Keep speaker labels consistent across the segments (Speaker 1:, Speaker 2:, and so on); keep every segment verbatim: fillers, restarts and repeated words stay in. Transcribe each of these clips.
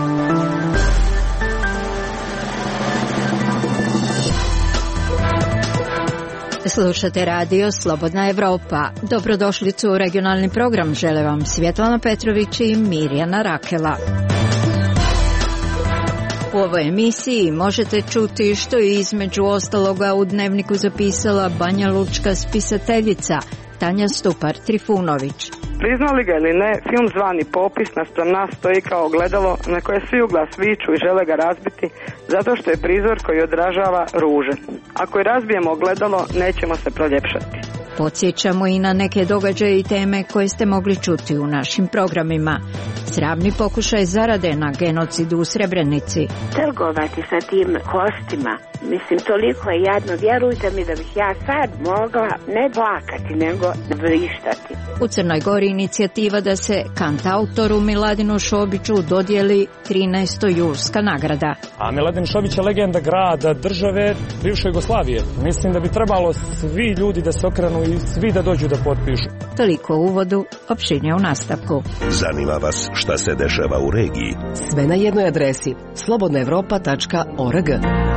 Speaker 1: Slušate radio Slobodna Evropa. Dobrodošlicu u regionalni program. Žele vam Svjetlana Petrović i Mirjana Rakela. U ovoj emisiji možete čuti što je između ostaloga u Dnevniku zapisala banjalučka spisateljica Tanja Stupar-Trifunović.
Speaker 2: Priznali ga ili ne, film zvani Popis naspram nas stoji kao ogledalo na koje svi u glas viču i žele ga razbiti zato što je prizor koji odražava ruže. Ako je razbijemo ogledalo, nećemo se proljepšati.
Speaker 1: Podsjećamo i na neke događaje i teme koje ste mogli čuti u našim programima. Sramni pokušaj zarade na genocidu u Srebrenici.
Speaker 3: Trgovati sa tim kostima, mislim, toliko je jadno, vjerujte mi da bih ja sad mogla ne plakati, nego vrištati.
Speaker 1: U Crnoj Gori inicijativa da se kantautoru Miladinu Šobiću dodijeli trinaesta julska nagrada.
Speaker 4: A Miladin Šobić je legenda grada, države, bivše Jugoslavije. Mislim da bi trebalo svi ljudi da se okrenu i svi da dođu da potpišu.
Speaker 1: Toliko u uvodu, opširnije u nastavku.
Speaker 5: Zanima vas šta se dešava u regiji?
Speaker 6: Sve na jednoj adresi slobodna evropa tačka org.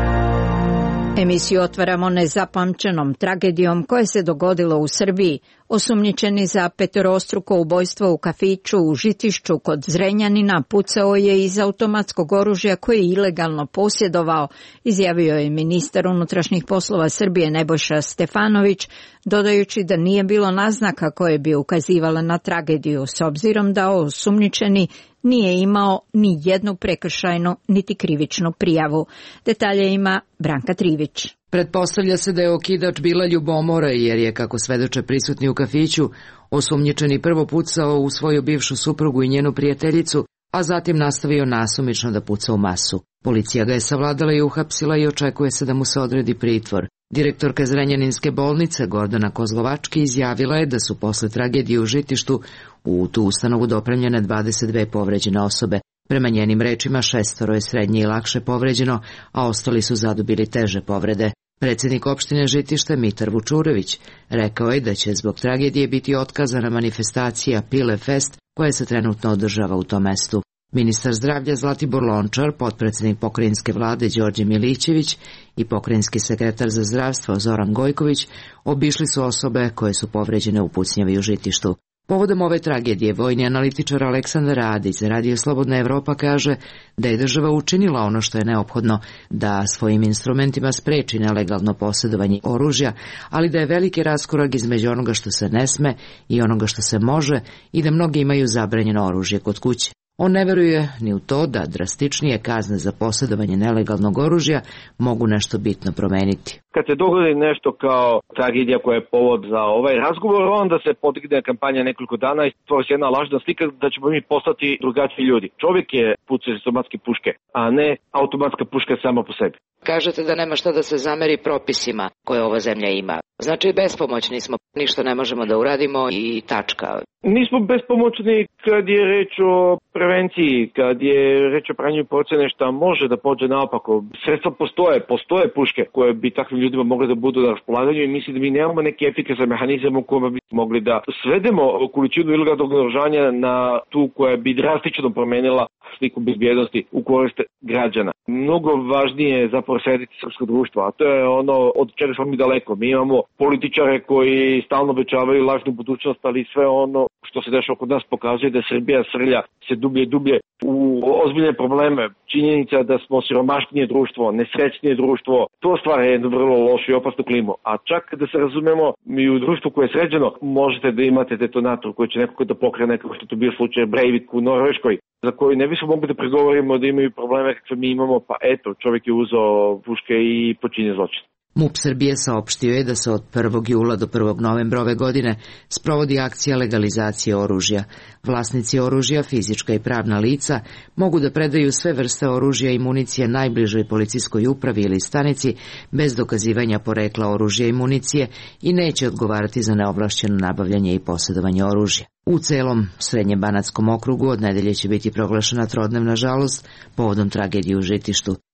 Speaker 1: Emisiju otvaramo nezapamćenom tragedijom koja se dogodila u Srbiji. Osumnjičeni za petorostruko ubojstvo u kafiću u Žitišću kod Zrenjanina pucao je iz automatskog oružja koje je ilegalno posjedovao, izjavio je ministar unutrašnjih poslova Srbije Nebojša Stefanović, dodajući da nije bilo naznaka koje bi ukazivala na tragediju, s obzirom da osumnjičeni nije imao ni jednu prekršajnu niti krivičnu prijavu. Detalje ima Branka Trivić.
Speaker 7: Pretpostavlja se da je okidač bila ljubomora jer je, kako svedoče prisutni u kafiću, osumnjičeni prvo pucao u svoju bivšu suprugu i njenu prijateljicu, a zatim nastavio nasumično da puca u masu. Policija ga je savladala i uhapsila i očekuje se da mu se odredi pritvor. Direktorka Zrenjaninske bolnice Gordana Kozlovački izjavila je da su posle tragedije u Žitištu u tu ustanovu dopremljene dvadeset dve povređene osobe. Prema njenim rečima šestoro je srednje i lakše povređeno, a ostali su zadobili teže povrede. Predsjednik opštine Žitište Mitar Vučurević rekao je da će zbog tragedije biti otkazana manifestacija Pile Fest koja se trenutno održava u tom mestu. Ministar zdravlja Zlatibor Lončar, potpredsjednik pokrajinske vlade Đorđe Milićević i pokrajinski sekretar za zdravstvo Zoran Gojković obišli su osobe koje su povređene u pucnjavi u Žitištu. Povodom ove tragedije vojni analitičar Aleksandar Radić za Radio Slobodna Evropa kaže da je država učinila ono što je neophodno da svojim instrumentima spreči nelegalno posjedovanje oružja, ali da je veliki raskorak između onoga što se ne sme i onoga što se može i da mnogi imaju zabranjeno oružje kod kuće. On ne veruje ni u to da drastičnije kazne za posjedovanje nelegalnog oružja mogu nešto bitno promeniti.
Speaker 8: Kad se dogodi nešto kao tragedija koja je povod za ovaj razgovor, onda se podigne kampanja nekoliko dana i stvori se jedna lažna slika da ćemo mi postati drugačiji ljudi. Čovjek je pucao iz automatske puške, a ne automatska puška sama po sebi.
Speaker 7: Kažete da nema šta da se zameri propisima koje ova zemlja ima. Znači bespomoćni smo, ništa ne možemo da uradimo i tačka.
Speaker 8: Nismo bespomoćni kad je reč o prevenciji, kad je reč o pranju procene šta može da pođe naopako. Sredstva postoje, postoje puške koje bi takvim ljudima mogli da budu na raspolaganju i mislim da mi nemamo neki efikasan mehanizam u kojem bi mogli da svedemo količinu ilegalnog naoružanja na tu koja bi drastično promenila sliku bezbjednosti u korist građana. Mnogo važnije je zapravo srediti srpsko društvo, a to je ono od čega smo mi daleko. Mi imamo političare koji stalno obećavaju lažnu budućnost, ali sve ono što se dešava kod nas pokazuje da Srbija srlja se dublje i dublje u ozbiljne probleme. Činjenica da smo siromašnije društvo, nesrećnije društvo, to stvara jednu vrlo lošu i opasnu klimu. A čak da se razumemo, mi u društvu koje je sređeno možete da imate detonator koji će nekako da pokrene, kako što to bio slučaj Breivik u Norveškoj, za koju ne bismo mogli da pregovorimo da imaju probleme kakve mi imamo, pa eto, čovjek je uzeo puške i počinje zločin.
Speaker 7: MUP Srbije saopštio je da se od prvog jula do prvog novembra ove godine sprovodi akcija legalizacije oružja. Vlasnici oružja, fizička i pravna lica, mogu da predaju sve vrste oružja i municije najbližoj policijskoj upravi ili stanici bez dokazivanja porekla oružja i municije i neće odgovarati za neovlašćeno nabavljanje i posjedovanje oružja. U celom Srednjebanatskom okrugu od nedelje će biti proglašena trodnevna žalost povodom tragedije u Žitištu.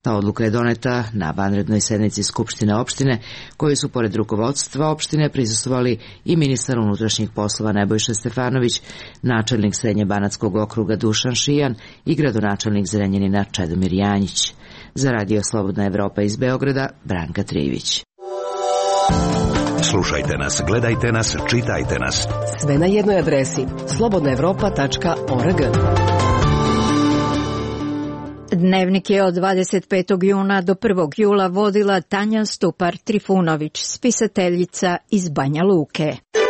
Speaker 7: Ta odluka je doneta na vanrednoj sednici Skupštine opštine, koje su pored rukovodstva opštine prisustvovali i ministar unutrašnjih poslova Nebojša Stefanović, načelnik Srednje-banatskog okruga Dušan Šijan i gradonačelnik Zrenjanina Čedomir Janjić. Za Radio Slobodna Evropa iz Beograda, Branka Trivić.
Speaker 5: Slušajte nas, gledajte nas, čitajte nas.
Speaker 6: Sve na jednoj adresi slobodna evropa tačka org.
Speaker 1: Dnevnik je od dvadeset petog juna do prvog jula vodila Tanja Stupar-Trifunović, spisateljica iz Banja Luke.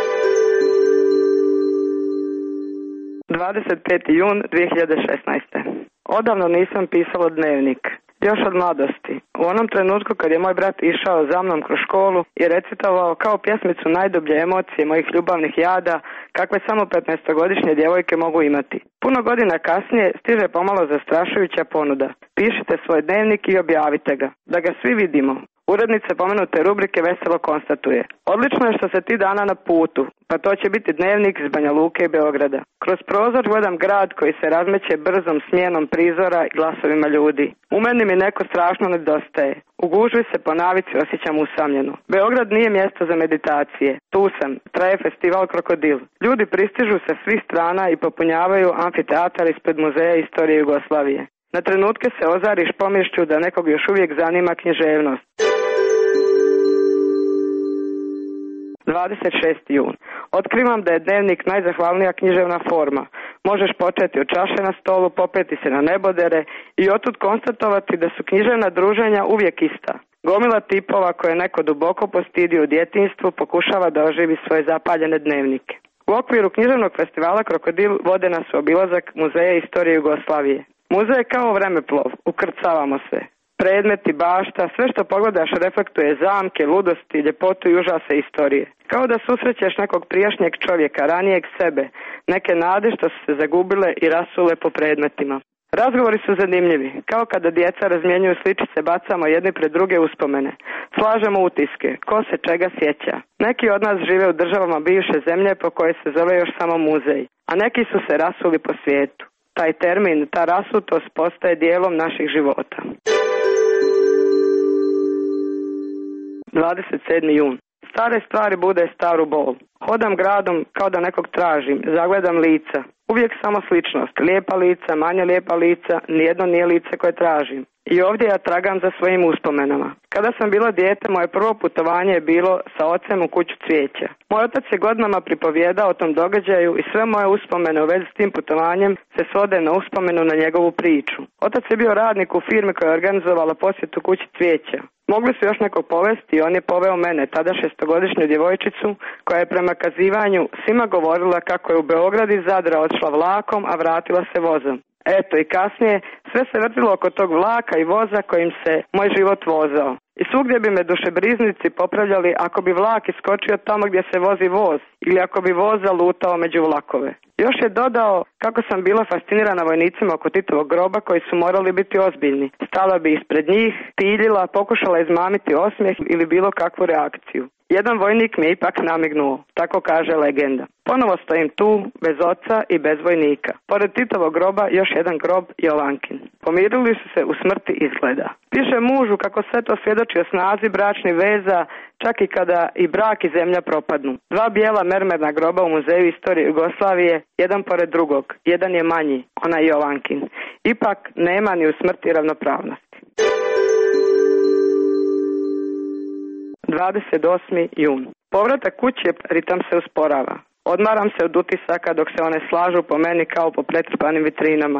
Speaker 2: dvadeset peti jun dvije hiljade šesnaeste. Odavno nisam pisala dnevnik. Još od mladosti. U onom trenutku kad je moj brat išao za mnom kroz školu i recitovao kao pjesmicu najdublje emocije mojih ljubavnih jada, kakve samo petnaestogodišnje djevojke mogu imati. Puno godina kasnije stiže pomalo zastrašujuća ponuda. Pišite svoj dnevnik i objavite ga, da ga svi vidimo. Urednica pomenute rubrike veselo konstatuje: odlično je što se ti dana na putu, pa to će biti dnevnik iz Banja Luke i Beograda. Kroz prozor gledam grad koji se razmeće brzom smjenom prizora i glasovima ljudi. U meni mi neko strašno nedostaje. U gužvi se po navici osjećam usamljeno. Beograd nije mjesto za meditacije. Tu sam, traje festival Krokodil. Ljudi pristižu sa svih strana i popunjavaju amfiteatar ispred Muzeja istorije Jugoslavije. Na trenutke se ozariš pomišlju da nekog još uvijek zanima književnost. dvadeset šesti jun. Otkrivam da je dnevnik najzahvalnija književna forma. Možeš početi od čaše na stolu, popeti se na nebodere i otud konstatovati da su književna druženja uvijek ista. Gomila tipova koje neko duboko postidi u djetinjstvu pokušava da oživi svoje zapaljene dnevnike. U okviru književnog festivala Krokodil vode nas u obilazak Muzeja istorije Jugoslavije. Muzej je kao vremeplov, ukrcavamo se. Predmeti, bašta, sve što pogledaš reflektuje zamke, ludosti, ljepotu i užase istorije. Kao da susrećeš nekog prijašnjeg čovjeka, ranijeg sebe, neke nade što su se zagubile i rasule po predmetima. Razgovori su zanimljivi, kao kada djeca razmjenjuju sličice, bacamo jedni pred druge uspomene. Slažemo utiske, ko se čega sjeća. Neki od nas žive u državama bivše zemlje po koje se zove još samo muzej, a neki su se rasuli po svijetu. Taj termin, ta rasutost postaje dijelom naših života. dvadeset sedmi jun. Stare stvari bude staru bol. Hodam gradom kao da nekog tražim, zagledam lica. Uvijek samo sličnost, lijepa lica, manje lijepa lica, nijedno nije lice koje tražim. I ovdje ja tragam za svojim uspomenama. Kada sam bila dijete, moje prvo putovanje je bilo sa ocem u kuću cvijeća. Moj otac je godinama pripovjedao o tom događaju i sve moje uspomene u vezi s tim putovanjem se svode na uspomenu na njegovu priču. Otac je bio radnik u firmi koja je organizovala posjetu kući cvijeća. Mogli su još nekog povesti i on je poveo mene, tada šestogodišnju djevojčicu, koja je prema kazivanju svima govorila kako je u Beograd iz Zadra odšla vlakom, a vratila se vozom. Eto i kasnije sve se vrtilo oko tog vlaka i voza kojim se moj život vozao. I svugdje bi me dušebriznici popravljali ako bi vlak iskočio tamo gdje se vozi voz ili ako bi voz zalutao među vlakove. Još je dodao kako sam bila fascinirana vojnicima oko Titovog groba koji su morali biti ozbiljni. Stala bi ispred njih, piljila, pokušala izmamiti osmijeh ili bilo kakvu reakciju. Jedan vojnik mi je ipak namignuo, tako kaže legenda. Ponovo stojim tu, bez oca i bez vojnika. Pored Titovog groba još jedan grob Jovankin. Pomirili su se u smrti izgleda. Piše mužu kako sve to svjedoči o snazi bračnih veza, čak i kada i brak i zemlja propadnu. Dva bijela mermerna groba u Muzeju istorije Jugoslavije, jedan pored drugog. Jedan je manji, onaj Jovankin. Ipak nema ni u smrti ravnopravnosti. dvadeset osmi jun. Povratak kući, ritam se usporava. Odmaram se od utisaka dok se one slažu po meni kao po pretrpanim vitrinama.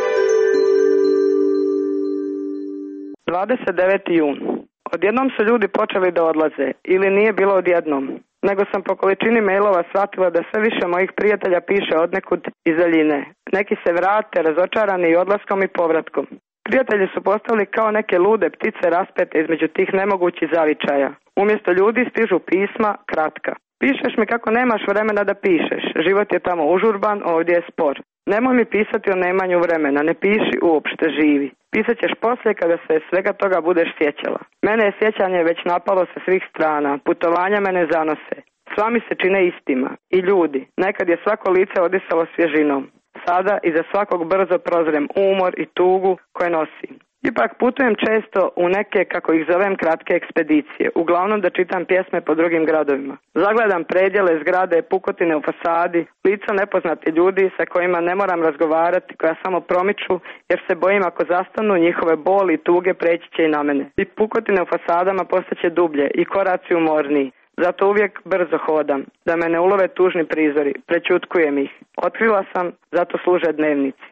Speaker 2: dvadeset deveti jun. Odjednom su ljudi počeli da odlaze, ili nije bilo odjednom, nego sam po količini mailova shvatila da sve više mojih prijatelja piše odnekud iz daljine. Neki se vrate, razočarani i odlaskom i povratkom. Prijatelji su postali kao neke lude ptice raspete između tih nemogućih zavičaja. Umjesto ljudi stižu pisma kratka. Pišeš mi kako nemaš vremena da pišeš. Život je tamo užurban, ovdje je spor. Nemoj mi pisati o nemanju vremena, ne piši uopšte, živi. Pisat ćeš poslije kada se svega toga budeš sjećala. Mene je sjećanje već napalo sa svih strana, putovanja mene zanose. Sva mi se čine istima. I ljudi. Nekad je svako lice odisalo svježinom. Sada iza svakog brzo prozrem umor i tugu koje nosim. Ipak putujem često u neke, kako ih zovem, kratke ekspedicije, uglavnom da čitam pjesme po drugim gradovima. Zagledam predjele, zgrade, pukotine u fasadi, lica nepoznati ljudi sa kojima ne moram razgovarati, koja samo promiču, jer se bojim ako zastanu njihove boli i tuge preći će i na mene. I pukotine u fasadama postaće dublje i koraci umorniji. Zato uvijek brzo hodam, da me ne ulove tužni prizori, prećutkujem ih. Otkrila sam, zato služe dnevnici.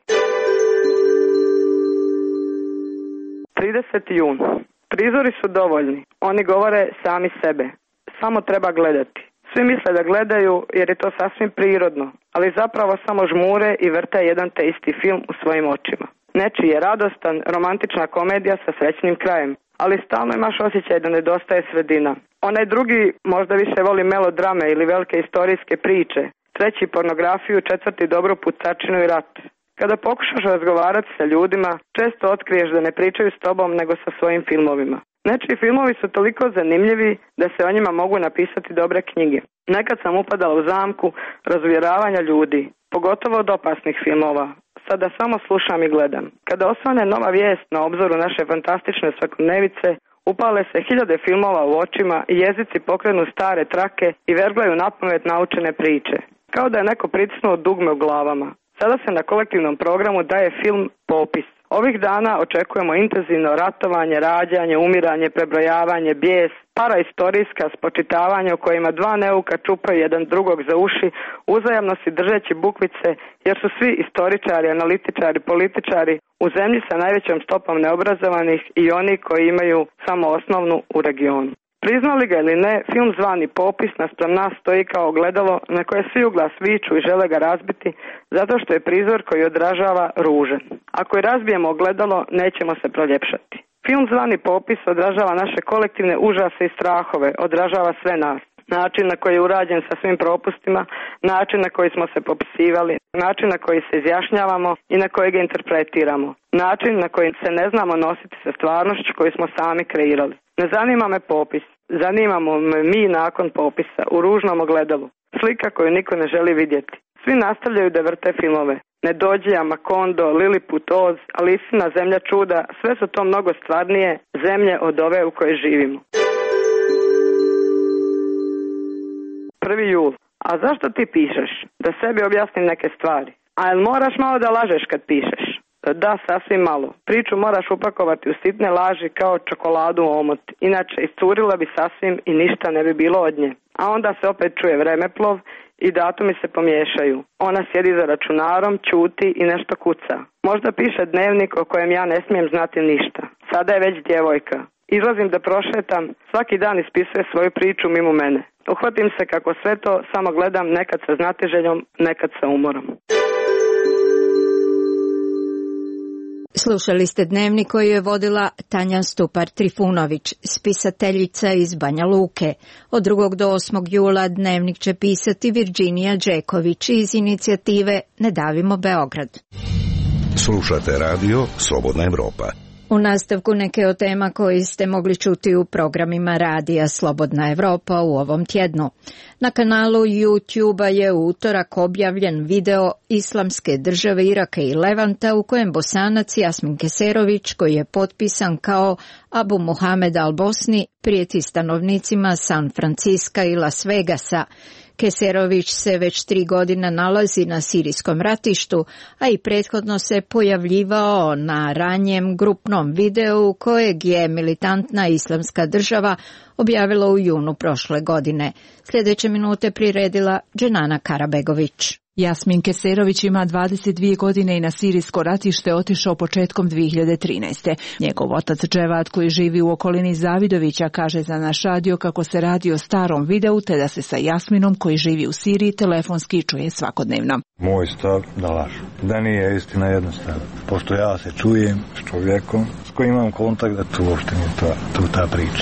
Speaker 2: trideseti jun. Prizori su dovoljni. Oni govore sami sebe. Samo treba gledati. Svi misle da gledaju jer je to sasvim prirodno, ali zapravo samo žmure i vrte jedan te isti film u svojim očima. Nečiji je radostan, romantična komedija sa srećnim krajem, ali stalno imaš osjećaj da nedostaje sredina. Onaj drugi možda više voli melodrame ili velike istorijske priče, treći pornografiju, četvrti dobru pucačinu i rat. Kada pokušaš razgovarati sa ljudima, često otkriješ da ne pričaju s tobom nego sa svojim filmovima. Nečiji filmovi su toliko zanimljivi da se o njima mogu napisati dobre knjige. Nekad sam upadala u zamku razuvjeravanja ljudi, pogotovo od opasnih filmova. Sada samo slušam i gledam. Kada osvane nova vijest na obzoru naše fantastične svakodnevice, upale se hiljade filmova u očima i jezici pokrenu stare trake i verglaju napamet naučene priče. Kao da je neko pritisnuo dugme u glavama. Sada se na kolektivnom programu daje film Popis. Ovih dana očekujemo intenzivno ratovanje, rađanje, umiranje, prebrojavanje, bijes, paraistorijska spočitavanja u kojima dva neuka čupaju jedan drugog za uši, uzajamno si držeći bukvice, jer su svi istoričari, analitičari, političari u zemlji sa najvećom stopom neobrazovanih i oni koji imaju samo osnovnu u regionu. Priznali ga ili ne, film zvani Popis naspram nas stoji kao ogledalo na koje svi u glas viču i žele ga razbiti zato što je prizor koji odražava ružan. Ako je razbijemo ogledalo, nećemo se proljepšati. Film zvani Popis odražava naše kolektivne užase i strahove, odražava sve nas. Način na koji je urađen sa svim propustima, način na koji smo se popisivali, način na koji se izjašnjavamo i na koji ga interpretiramo, način na koji se ne znamo nositi sa stvarnošću koju smo sami kreirali. Ne zanima me popis, zanimamo me mi nakon popisa, u ružnom ogledalu, slika koju niko ne želi vidjeti. Svi nastavljaju da vrte filmove. Nedođija, Makondo, Liliput, Oz, Alisina, Zemlja čuda, sve su to mnogo stvarnije zemlje od ove u kojoj živimo. prvi jul. A zašto ti pišeš? Da sebi objasnim neke stvari. A jel moraš malo da lažeš kad pišeš? Da, sasvim malo. Priču moraš upakovati u sitne laži kao čokoladu u omot. Inače, iscurila bi sasvim i ništa ne bi bilo od nje. A onda se opet čuje vremeplov i datumi se pomiješaju. Ona sjedi za računarom, ćuti i nešto kuca. Možda piše dnevnik o kojem ja ne smijem znati ništa. Sada je već djevojka. Izlazim da prošetam, svaki dan ispisuje svoju priču mimo mene. Uhvatim se kako sve to samo gledam, nekad sa znatiželjom, nekad sa umorom.
Speaker 1: Slušali ste dnevnik koji je vodila Tanja Stupar-Trifunović, spisateljica iz Banja Luke. Od drugog do osmog jula dnevnik će pisati Virginija Đeković iz inicijative Ne davimo Beograd.
Speaker 5: Slušate radio Slobodna Evropa.
Speaker 1: U nastavku neke od tema koje ste mogli čuti u programima radija Slobodna Evropa u ovom tjednu. Na kanalu YouTube je u utorak objavljen video Islamske države Iraka i Levanta u kojem Bosanac Jasmin Keserović, koji je potpisan kao Abu Muhamed al-Bosni, prijeti stanovnicima San Franciska i Las Vegasa. Keserović se već tri godine nalazi na sirijskom ratištu, a i prethodno se pojavljivao na ranjem grupnom videu kojeg je militantna Islamska država objavila u junu prošle godine. Sljedeće minute priredila Dženana Karabegović.
Speaker 9: Jasmin Keserović ima dvadeset dvije godine i na sirijsko ratište otišao početkom dvije hiljade trinaeste. Njegov otac Dževad, koji živi u okolini Zavidovića, kaže za naš radio kako se radi o starom videu, te da se sa Jasminom, koji živi u Siriji, telefonski čuje svakodnevno.
Speaker 10: Moj stav da lažu, da nije istina jednostavno. Pošto ja se čujem s čovjekom s kojim imam kontakt, da tu uopšte nije ta, tu ta priča.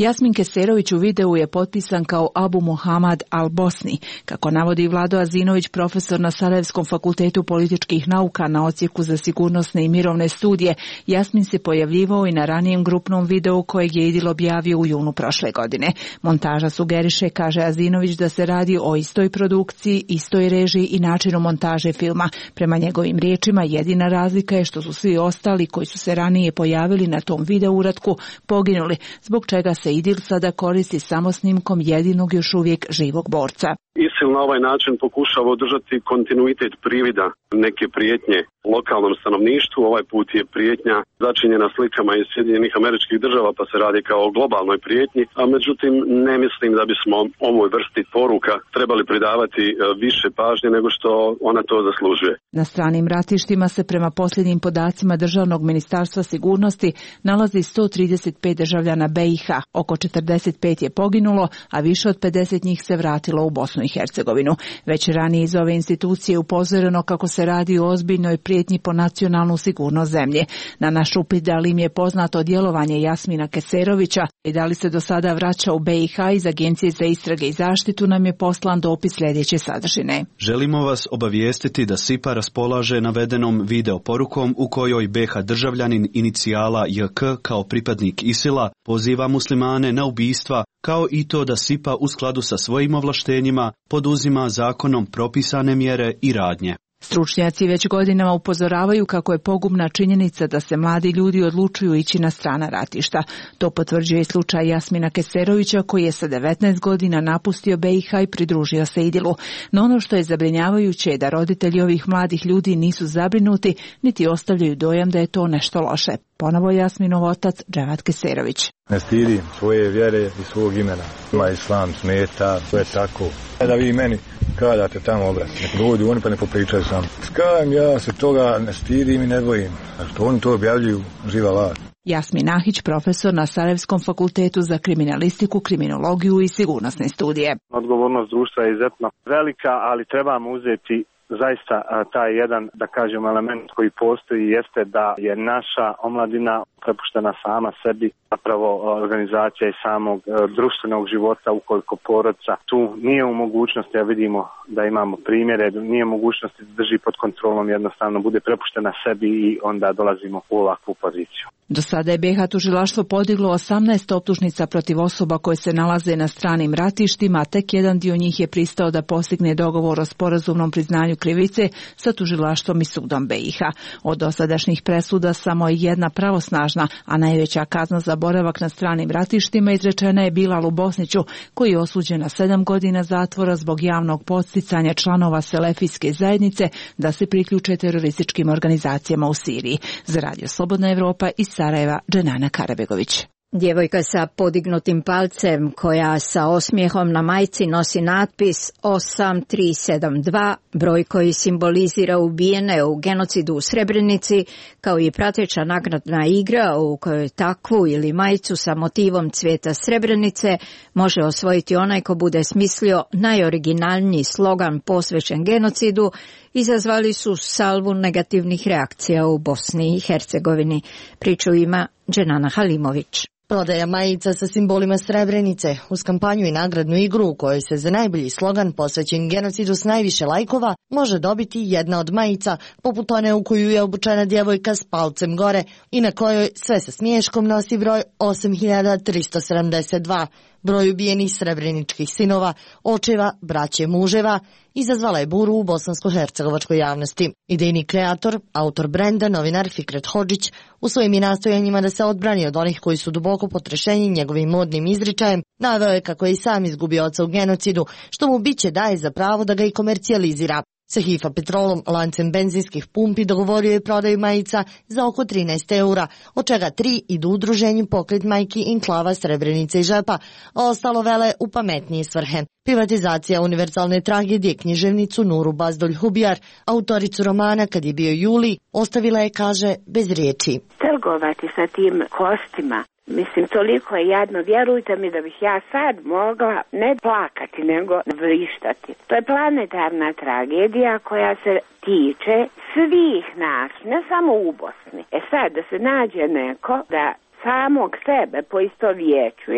Speaker 9: Jasmin Keserović u videu je potpisan kao Abu Muhammad al-Bosni. Kako navodi Vlado Azinović, profesor na Sarajevskom fakultetu političkih nauka na odsjeku za sigurnosne i mirovne studije, Jasmin se pojavljivao i na ranijem grupnom videu kojeg je Idil objavio u junu prošle godine. Montaža sugeriše, kaže Azinović, da se radi o istoj produkciji, istoj režiji i načinu montaže filma. Prema njegovim riječima, jedina razlika je što su svi ostali koji su se ranije pojavili na tom video uratku poginuli, zbog čega se Idil sada koristi samo snimkom jedinog još uvijek živog borca.
Speaker 11: ISIL na ovaj način pokušava održati kontinuitet privida neke prijetnje lokalnom stanovništvu. Ovaj put je prijetnja začinjena slikama iz Sjedinjenih Američkih Država, pa se radi kao o globalnoj prijetnji, a međutim ne mislim da bismo ovoj vrsti poruka trebali pridavati više pažnje nego što ona to zaslužuje.
Speaker 9: Na stranim ratištima se prema posljednjim podacima Državnog ministarstva sigurnosti nalazi sto trideset pet državljana B i H, oko četrdeset pet je poginulo, a više od pedeset njih se vratilo u Bosnu i Hercegovinu. Već ranije iz ove institucije upozoreno kako se radi o ozbiljnoj prijetnji po nacionalnu sigurnost zemlje. Na naš upit da li im je poznato djelovanje Jasmina Keserovića i da li se do sada vraća u B i H iz Agencije za istrage i zaštitu, nam je poslan dopis sljedeće sadržine.
Speaker 12: Želimo vas obavijestiti da S I P A raspolaže navedenom video porukom u kojoj B H državljanin inicijala J K kao pripadnik ISIL-a poziva muslimane na ubistva, kao i to da S I P A u skladu sa svojim ovlaštenjima poduzima zakonom propisane mjere i radnje.
Speaker 9: Stručnjaci već godinama upozoravaju kako je pogubna činjenica da se mladi ljudi odlučuju ići na strana ratišta. To potvrđuje i slučaj Jasmina Keserovića, koji je sa devetnaest godina napustio B i H i pridružio se Idilu. No ono što je zabrinjavajuće je da roditelji ovih mladih ljudi nisu zabrinuti, niti ostavljaju dojam da je to nešto loše. Ponovo Jasminov otac Dževat Keserović.
Speaker 10: Ne stidim svoje vjere i svog imena. Ma islam smeta, to je tako. Da vi meni kadate tamo obrat, nek dođu oni pa ne popričaju sam. Skajem, ja se toga ne stidim i ne bojim. A što oni to objavljuju, živa laž.
Speaker 9: Jasmin Ahić, profesor na Sarajevskom fakultetu za kriminalistiku, kriminologiju i sigurnosne studije.
Speaker 13: Odgovornost društva je izuzetno velika, ali trebamo uzeti zaista taj jedan, da kažem, element koji postoji jeste da je naša omladina prepuštena sama sebi, zapravo organizacija i samog društvenog života, ukoliko porodica tu nije u mogućnosti, a vidimo da imamo primjere, nije u mogućnosti da drži pod kontrolom, jednostavno bude prepuštena sebi i onda dolazimo u ovakvu poziciju.
Speaker 9: Do sada je B i H tužilaštvo podiglo osamnaest optužnica protiv osoba koje se nalaze na stranim ratištima, a tek jedan dio njih je pristao da postigne dogovor o sporazumnom priznanju krivice sa tužilaštvom i sudom B i H. Od dosadašnjih presuda samo je jedna pravosnažna, a najveća kazna za boravak na stranim ratištima izrečena je Bilalu Bosniću, koji je osuđen na sedam godina zatvora zbog javnog podsticanja članova selefijske zajednice da se priključe terorističkim organizacijama u Siriji. Za Radio Slobodna Evropa iz Sarajeva, Dženana Karabegović.
Speaker 1: Djevojka sa podignutim palcem koja sa osmijehom na majci nosi natpis osam tri sedam dva, broj koji simbolizira ubijene u genocidu u Srebrenici, kao i prateća nagradna igra u kojoj takvu ili majicu sa motivom cvijeta Srebrenice može osvojiti onaj ko bude smislio najoriginalniji slogan posvećen genocidu, izazvali su salvu negativnih reakcija u Bosni i Hercegovini. Priču ima Dženana Halimović.
Speaker 14: Prodaja majica sa simbolima Srebrenice uz kampanju i nagradnu igru u kojoj se za najbolji slogan posvećen genocidu s najviše lajkova može dobiti jedna od majica, poput one u koju je obučena djevojka s palcem gore i na kojoj sve sa smiješkom nosi broj osam hiljada tristo sedamdeset dva. Broj ubijenih srebreničkih sinova, očeva, braće, muževa, izazvala je buru u bosansko-hercegovačkoj javnosti. Idejni kreator, autor brenda, novinar Fikret Hodžić, u svojim nastojanjima da se odbrani od onih koji su duboko potrešeni njegovim modnim izričajem, naveo je kako je i sam izgubio oca u genocidu, što mu biće daje za pravo da ga i komercijalizira. Sa Hifa Petrolom, lancem benzinskih pumpi, dogovorio je prodaju majica za oko trinaest eura, od čega tri idu u udruženju Pokret majki Inklava Srebrenice i Žepa, a ostalo vele u pametnije svrhe. Privatizacija univerzalne tragedije književnicu Nuru Bazdolj Hubijar, autoricu romana Kad je bio juli, ostavila je, kaže, bez riječi.
Speaker 3: Trgovati sa tim kostima, mislim, toliko je jadno, vjerujte mi da bih ja sad mogla ne plakati, nego vrištati. To je planetarna tragedija koja se tiče svih nas, ne samo u Bosni. E sad, da se nađe neko da samog sebe poistovjećuje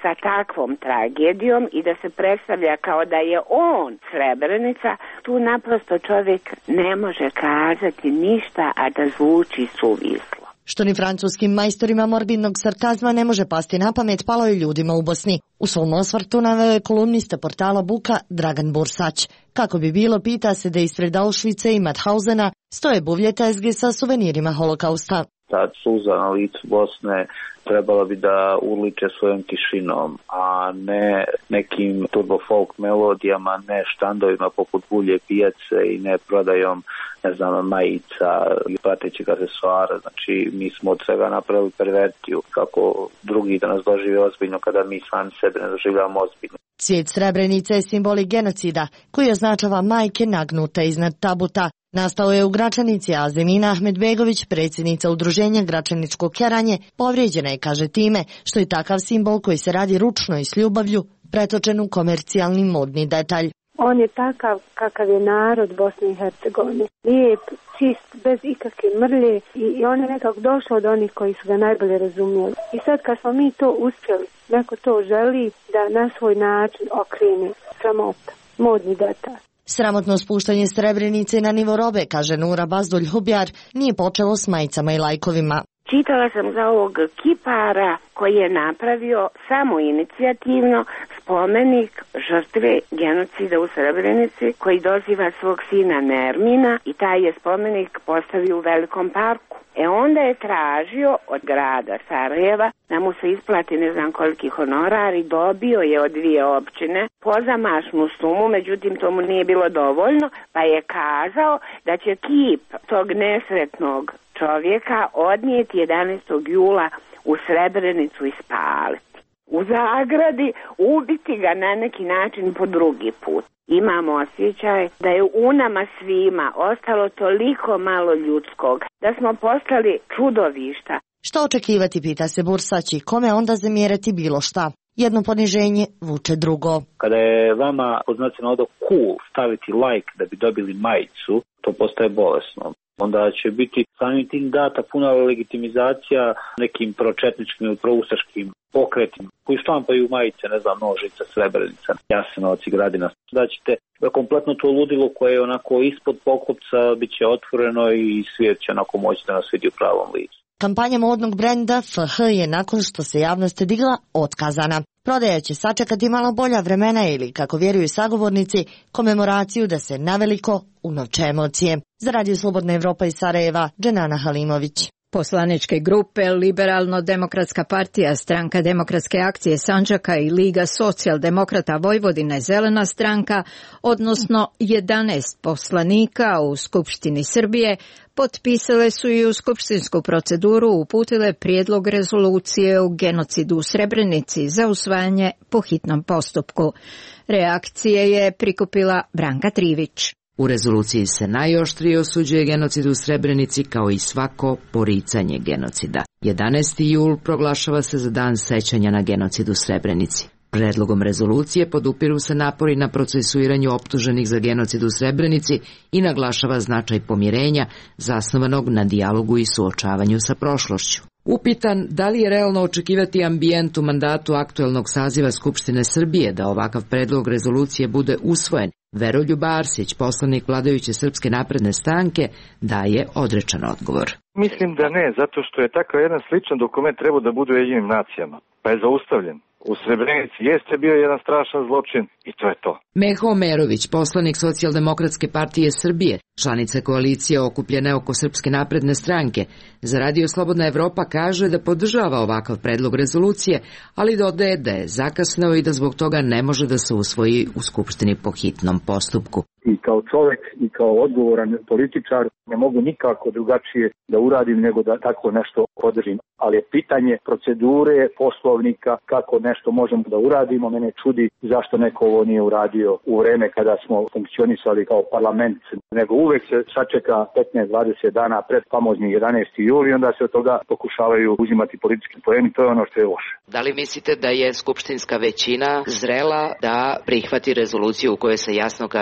Speaker 3: sa takvom tragedijom i da se predstavlja kao da je on Srebrenica, tu naprosto čovjek ne može kazati ništa, a da zvuči suvislo.
Speaker 14: Što ni francuskim majstorima morbidnog sarkazma ne može pasti na pamet, palo je ljudima u Bosni. U svom osvrtu naveo je kolumnista portala Buka Dragan Bursać. Kako bi bilo, pita se da ispred Auschwitza i Mauthausena stoje buvljeta S G sa suvenirima holokausta.
Speaker 15: Ta suza na licu Bosne trebala bi da urliče svojom tišinom, a ne nekim turbo folk melodijama, ne štandovima poput Bulje pijace i ne prodajom, ne znam, majica i pratećeg aksesuara. Znači, mi smo od svega napravili pervertiju, kako drugi da nas dožive ozbiljno kada mi sami sebe ne doživljavamo ozbiljno.
Speaker 14: Cvijet Srebrenice je simbolik genocida, koji označava majke nagnute iznad tabuta. Nastao je u Gračanici, a Zemina Ahmedbegović, predsjednica udruženja Gračaničko keranje, povrijeđena je, kaže, time što je takav simbol koji se radi ručno i s ljubavlju pretočen u komercijalni modni detalj.
Speaker 16: On je takav kakav je narod Bosne i Hercegovine. Lijep, čist, bez ikakve mrlje i, i on je nekako došao od onih koji su ga najbolje razumjeli. I sad kad smo mi to uspjeli, neko to želi da na svoj način okrene, sramota, modni detalj.
Speaker 14: Sramotno spuštanje Srebrenice na nivo robe, kaže Nura Bazdulj-Hubjar, nije počelo s majicama i lajkovima.
Speaker 3: Čitala sam za ovog kipara koji je napravio samoinicijativno spomenik žrtve genocida u Srebrenici koji doziva svog sina Nermina i taj je spomenik postavio u Velikom parku. E onda je tražio od grada Sarajeva da mu se isplati ne znam koliki honorar i dobio je od dvije općine pozamašnu sumu, međutim to mu nije bilo dovoljno, pa je kazao da će kip tog nesretnog čovjeka odnijeti jedanaestog jula u Srebrenicu i spaliti. U zagradi ubiti ga na neki način po drugi put. Imamo osjećaj da je u nama svima ostalo toliko malo ljudskog, da smo postali čudovišta.
Speaker 14: Što očekivati, pita se Bursać, i kome onda zamjerati bilo šta? Jedno poniženje vuče drugo.
Speaker 15: Kada je vama pod znacima odo cool staviti like da bi dobili majicu, to postaje bolesno. Onda će biti samim tim data puna legitimizacija nekim pročetničkim ili proustaškim pokretima koji štampaju majice, ne znam, Nožica, Srebrenica, Jasenovac i Gradina. Da ćete kompletno to ludilo koje je onako ispod poklopca bit će otvoreno i svijet će onako moći da nas vidi u pravom licu.
Speaker 14: Kampanja modnog brenda F H je nakon što se javnost digla otkazana. Prodaja će sačekati malo bolja vremena ili, kako vjeruju sagovornici, komemoraciju da se naveliko unovče emocije. Za Radio Slobodna Evropa iz Sarajeva, Dženana Halimović.
Speaker 1: Poslaničke grupe Liberalno-demokratska partija, Stranka demokratske akcije Sandžaka i Liga socijaldemokrata Vojvodine Zelena stranka, odnosno jedanaest poslanika u Skupštini Srbije, potpisale su i u skupštinsku proceduru uputile prijedlog rezolucije o genocidu u Srebrenici za usvajanje po hitnom postupku. Reakcije je prikupila Branka Trivić.
Speaker 7: U rezoluciji se najoštrije osuđuje genocid u Srebrenici kao i svako poricanje genocida. jedanaesti jul proglašava se za dan sećanja na genocid u Srebrenici. Predlogom rezolucije podupiru se napori na procesuiranju optuženih za genocid u Srebrenici i naglašava značaj pomirenja zasnovanog na dijalogu i suočavanju sa prošlošću. Upitan da li je realno očekivati ambijent u mandatu aktuelnog saziva Skupštine Srbije da ovakav predlog rezolucije bude usvojen, Veroljub Arsić, poslanik vladajuće Srpske napredne stranke, daje odrečan odgovor.
Speaker 10: Mislim da ne, zato što je takav jedan sličan dokument trebao da bude u Ujedinjenim nacijama, pa je zaustavljen. U Srebrenici jeste bio jedan strašan zločin i to je to.
Speaker 7: Meho Omerović, poslanik Socijaldemokratske partije Srbije, članica koalicije okupljene oko Srpske napredne stranke, za Radio Slobodna Evropa kaže da podržava ovakav predlog rezolucije, ali dodaje da je zakasneo i da zbog toga ne može da se usvoji u Skupštini po hitnom postupku.
Speaker 17: I kao čovjek i kao odgovoran političar ne mogu nikako drugačije da uradim nego da tako nešto podržim. Ali je pitanje procedure, poslovnika, kako nešto možemo da uradimo. Mene čudi zašto neko ovo nije uradio u vreme kada smo funkcionisali kao parlament, nego uvek se sačeka petnaest do dvadeset dana pred famozni jedanaesti jul i onda se od toga pokušavaju uzimati politički poeni. To je ono što je loše.
Speaker 7: Da li mislite da je skupštinska većina zrela da prihvati rezoluciju u kojoj se jasno kaže da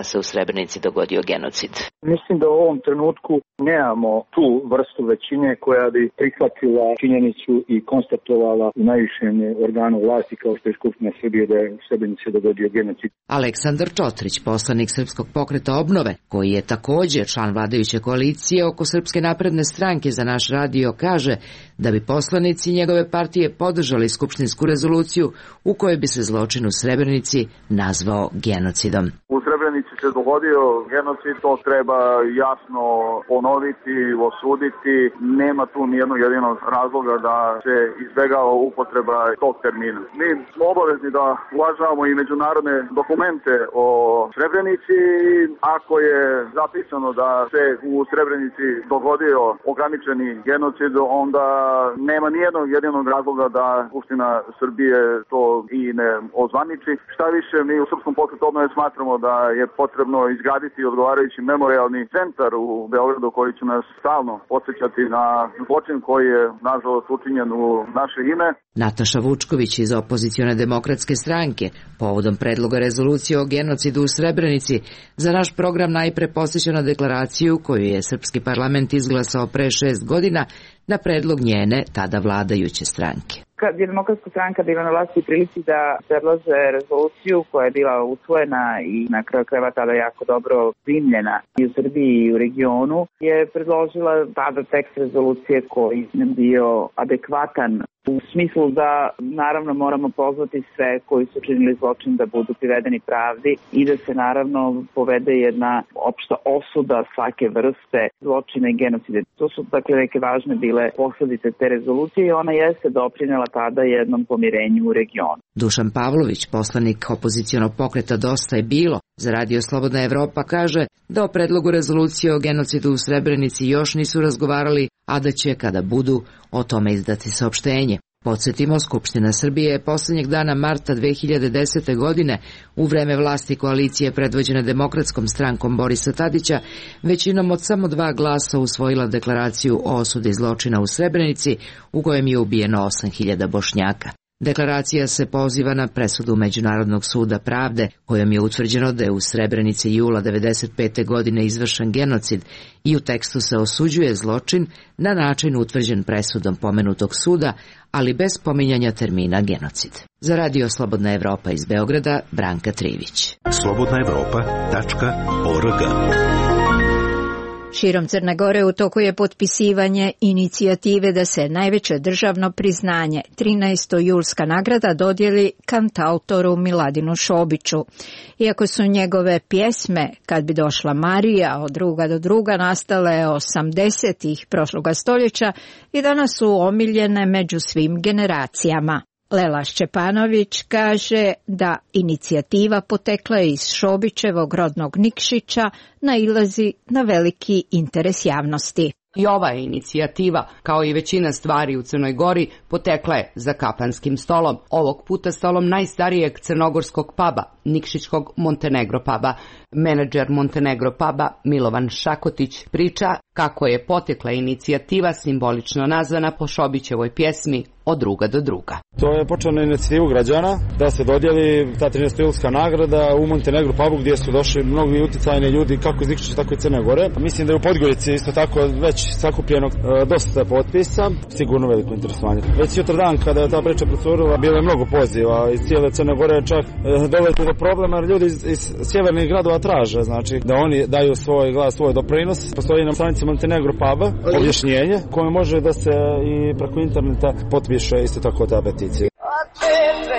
Speaker 18: se u Srebrenici dogodio genocid.
Speaker 17: Mislim da u ovom trenutku nemamo tu vrstu većine koja bi prihvatila činjenicu i konstatovala u najvišem organu vlasti kao što je Skupština Srbije da je u Srebrenici dogodio genocid.
Speaker 7: Aleksandar Čotrić, poslanik Srpskog pokreta obnove, koji je također član vladajuće koalicije oko Srpske napredne stranke za naš radio, kaže da bi poslanici njegove partije podržali skupštinsku rezoluciju u kojoj bi se zločin u Srebrenici nazvao genocidom.
Speaker 19: U Srebrenici se dogodio genocid, to treba jasno ponoviti, osuditi. Nema tu nijednog jedinog razloga da se izbegava upotreba tog termina. Mi smo obavezni da uvažavamo i međunarodne dokumente o Srebrenici. Ako je zapisano da se u Srebrenici dogodio ograničeni genocid, onda nema nijednog jedinog razloga da Skupština Srbije to i ne ozvaniči. Šta više, mi u Srpskom pokretu obnove smatramo da je potrebno izgraditi odgovarajući memorijalni centar u Beogradu koji će nas stalno podsjećati na zločin koji je nažalost učinjen u naše ime.
Speaker 7: Nataša Vučković iz opozicione demokratske stranke povodom predloga rezolucije o genocidu u Srebrenici za naš program najpre podsjeća na deklaraciju koju je Srpski parlament izglasao pre šest godina na predlog njene tada vladajuće stranke.
Speaker 20: Kad je Demokratska stranka bila na vlasti u prilici da predlože rezoluciju koja je bila usvojena i na kraju krajeva tada jako dobro primljena i u Srbiji i u regionu, je predložila tada tekst rezolucije koji je bio adekvatan u smislu da naravno moramo pozvati sve koji su činili zločin da budu privedeni pravdi i da se naravno povede jedna opšta osuda svake vrste zločina i genocide. To su dakle neke važne bile posledice te rezolucije i ona jeste doprinela tada jednom pomirenju u regionu.
Speaker 7: Dušan Pavlović, poslanik opozicionog pokreta Dosta je bilo, za Radio Slobodna Evropa kaže da o predlogu rezolucije o genocidu u Srebrenici još nisu razgovarali, a da će kada budu o tome izdati saopštenje. Podsjetimo, Skupština Srbije je posljednjeg dana marta dve hiljade desete. godine u vreme vlasti koalicije predvođene Demokratskom strankom Borisa Tadića većinom od samo dva glasa usvojila deklaraciju o osudi zločina u Srebrenici u kojem je ubijeno osam hiljada Bošnjaka. Deklaracija se poziva na presudu Međunarodnog suda pravde kojom je utvrđeno da je u Srebrenici jula devedeset pete. godine izvršen genocid i u tekstu se osuđuje zločin na način utvrđen presudom pomenutog suda, ali bez pominjanja termina genocid. Za Radio Slobodna Evropa iz Beograda, Branka Trivić.
Speaker 5: slobodna evropa tačka org.
Speaker 1: Širom Crne Gore u toku je potpisivanje inicijative da se najveće državno priznanje, trinaesta julska nagrada, dodijeli kantautoru Miladinu Šobiću. Iako su njegove pjesme Kad bi došla Marija od druga do druga nastale osamdesetih prošloga stoljeća i danas su omiljene među svim generacijama. Lela Šćepanović kaže da inicijativa potekla iz Šobićevog rodnog Nikšića nailazi na veliki interes javnosti.
Speaker 21: I ova inicijativa, kao i većina stvari u Crnoj Gori, potekla je za kafanskim stolom, ovog puta stolom najstarijeg crnogorskog puba, Nikšićkog Montenegro puba. Menadžer Montenegro puba Milovan Šakotić priča kako je potekla inicijativa simbolično nazvana po Šobićevoj pjesmi Od druga do druga.
Speaker 4: To je počelo na inicijativu građana da se dodijeli ta trinaesta julska nagrada u Montenegro pubu gdje su došli mnogi uticajni ljudi kako iz Nikšića tako i Crne Gore. Mislim da je u Podgorici isto tako već sakupljeno e, dosta potpisa, sigurno veliko interesovanje. Već jutro dan kada je ta priča procurila bilo je mnogo poziva iz cijele Crne Gore, čak e, dovesti do problema jer ljudi iz, iz sjevernih gradova traže, znači da oni daju svoj glas, svoj doprinos. Postoji na stranici Montenegro puba objašnjenje koje može da se i preko interneta potpiše isto tako ta peticija.
Speaker 22: A tebe,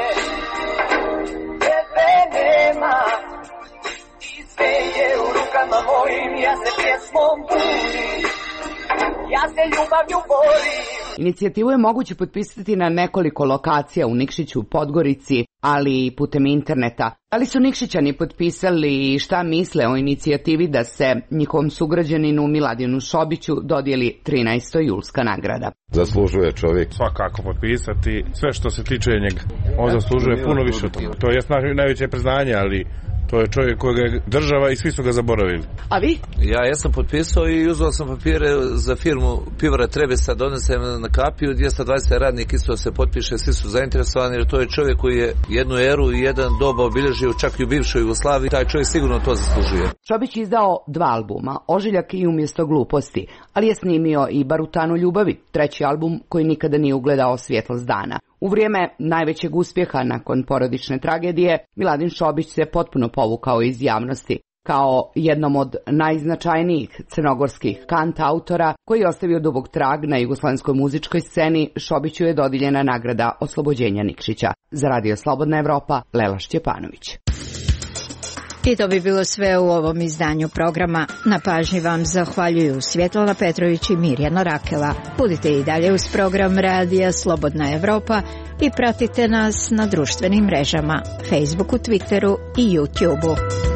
Speaker 22: tebe nema, i sve je u rukama mojim, ja se pjesmom budim, ja se ljubavlju borim.
Speaker 21: Inicijativu je moguće potpisati na nekoliko lokacija u Nikšiću, Podgorici, ali i putem interneta. Ali su Nikšićani potpisali i šta misle o inicijativi da se njihovom sugrađaninu Miladinu Šobiću dodijeli trinaesta julska nagrada.
Speaker 23: Zaslužuje čovjek
Speaker 24: svakako potpisati sve što se tiče njega. On zaslužuje puno više od toga. To je najveće priznanje, ali
Speaker 6: To je čovjek kojega je država i svi su ga zaboravili.
Speaker 21: A vi?
Speaker 8: Ja jesam potpisao i uzeo sam papire za firmu Pivara Trebesa, donesem na kapiju, dvjesto dvadeset radnik isto se potpiše, svi su zainteresovani jer to je čovjek koji je jednu eru i jedan doba obilježio čak i u bivšoj Jugoslaviji, taj čovjek sigurno to zaslužuje.
Speaker 21: Šobić je izdao dva albuma, Ožiljak i Umjesto gluposti, ali je snimio i Barutanu ljubavi, treći album koji nikada nije ugledao svjetlost dana. U vrijeme najvećeg uspjeha nakon porodične tragedije, Miladin Šobić se potpuno povukao iz javnosti. Kao jednom od najznačajnijih crnogorskih kantautora koji je ostavio dubok trag na jugoslovenskoj muzičkoj sceni, Šobiću je dodijeljena nagrada Oslobođenja Nikšića. Za Radio Slobodna Evropa, Lela Šćepanović.
Speaker 1: I to bi bilo sve u ovom izdanju programa. Na pažnji vam zahvaljuju Svjetlana Petrović i Mirjana Rakela. Budite i dalje uz program Radija Slobodna Evropa i pratite nas na društvenim mrežama, Facebooku, Twitteru i YouTubeu.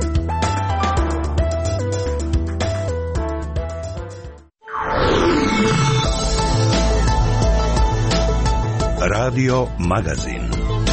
Speaker 5: Radio Magazin.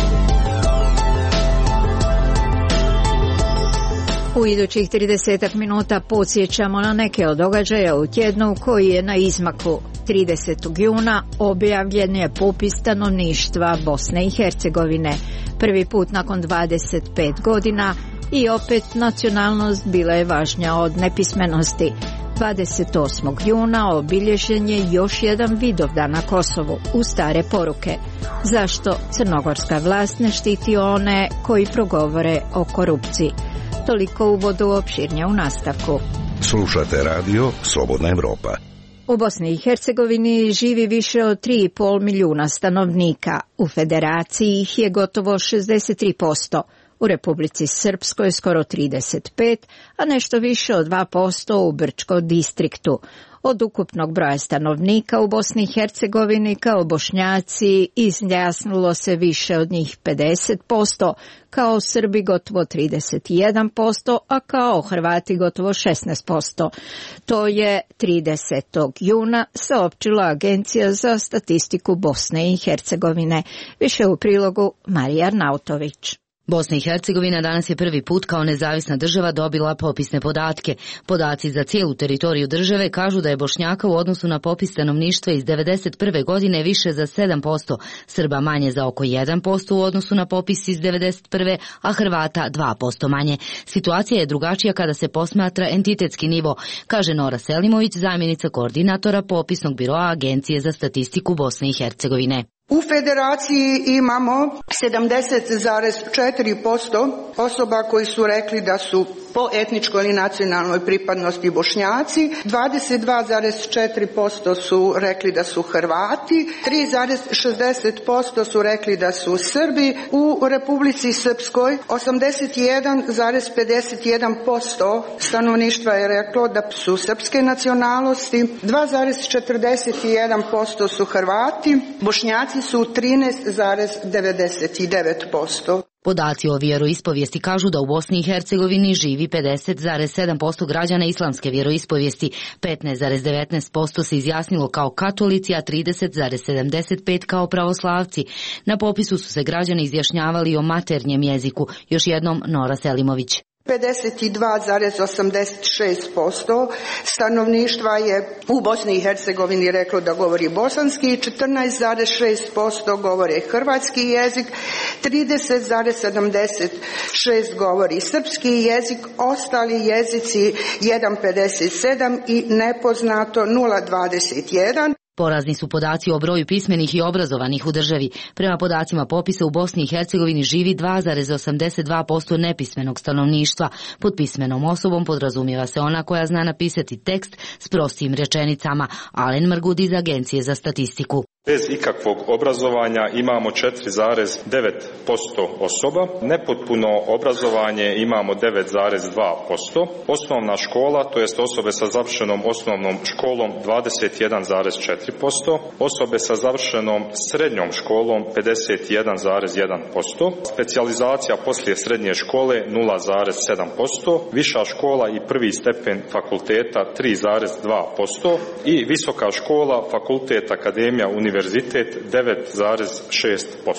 Speaker 1: U idućih trideset minuta podsjećamo na neke od događaja u tjednu koji je na izmaku. tridesetog juna objavljen je popis stanovništva Bosne i Hercegovine. Prvi put nakon dvadeset pet godina i opet nacionalnost bila je važnija od nepismenosti. dvadeset osmog juna obilježen je još jedan Vidovdan na Kosovu u stare poruke. Zašto crnogorska vlast ne štiti one koji progovore o korupciji? Toliko uvodu, opširnije u nastavku.
Speaker 5: Slušate radio Slobodna Evropa.
Speaker 1: U Bosni i Hercegovini živi više od tri i pol milijuna stanovnika. U Federaciji ih je gotovo šezdeset tri posto. U Republici Srpskoj skoro trideset pet, a nešto više od dva posto u Brčko distriktu. Od ukupnog broja stanovnika u Bosni i Hercegovini kao Bošnjaci izjasnilo se više od njih pedeset posto, kao Srbi gotovo trideset jedan posto, a kao Hrvati gotovo šesnaest posto. To je tridesetog juna saopćila Agencija za statistiku Bosne i Hercegovine. Više u prilogu Marija Arnautović.
Speaker 23: Bosna i Hercegovina danas je prvi put kao nezavisna država dobila popisne podatke. Podaci za cijelu teritoriju države kažu da je Bošnjaka u odnosu na popis stanovništva iz devedeset prve godine više za sedam posto, Srba manje za oko jedan posto u odnosu na popis iz devedeset prve, a Hrvata dva posto manje. Situacija je drugačija kada se posmatra entitetski nivo, kaže Nora Selimović, zamjenica koordinatora popisnog biroa Agencije za statistiku Bosne i Hercegovine.
Speaker 24: U Federaciji imamo sedamdeset zarez četiri posto osoba koji su rekli da su po etničkoj ili nacionalnoj pripadnosti Bošnjaci, dvadeset dva zarez četiri posto su rekli da su Hrvati, tri zarez šezdeset posto su rekli da su Srbi. U Republici Srpskoj osamdeset jedan zarez pedeset jedan posto stanovništva je reklo da su srpske nacionalnosti, dva zarez četrdeset jedan posto su Hrvati, Bošnjaci su trinaest zarez devedeset devet posto.
Speaker 23: Podaci o vjeroispovijesti kažu da u Bosni i Hercegovini živi pedeset zarez sedam posto građana islamske vjeroispovijesti, petnaest zarez devetnaest posto se izjasnilo kao katolici, a trideset zarez sedamdeset pet kao pravoslavci. Na popisu su se građani izjašnjavali o maternjem jeziku, još jednom Nora Selimović.
Speaker 24: pedeset dva zarez osamdeset šest posto stanovništva je u Bosni i Hercegovini reklo da govori bosanski, četrnaest zarez šest posto govore hrvatski jezik, trideset zarez sedamdeset šest govori srpski jezik, ostali jezici jedan zarez pedeset sedam i nepoznato nula zarez dvadeset jedan.
Speaker 23: Porazni su podaci o broju pismenih i obrazovanih u državi. Prema podacima popisa u Bosni i Hercegovini živi dva zarez osamdeset dva posto nepismenog stanovništva. Pod pismenom osobom podrazumijeva se ona koja zna napisati tekst s prostim rečenicama. Alen Mrgud iz Agencije za statistiku.
Speaker 25: Bez ikakvog obrazovanja imamo četiri zarez devet posto osoba, nepotpuno obrazovanje imamo devet zarez dva posto, osnovna škola, to jest osobe sa završenom osnovnom školom dvadeset jedan zarez četiri posto, osobe sa završenom srednjom školom pedeset jedan zarez jedan posto, specijalizacija poslije srednje škole nula zarez sedam posto, viša škola i prvi stepen fakulteta tri zarez dva posto i visoka škola, fakultet, akademija, univerzitet devet zarez šest posto.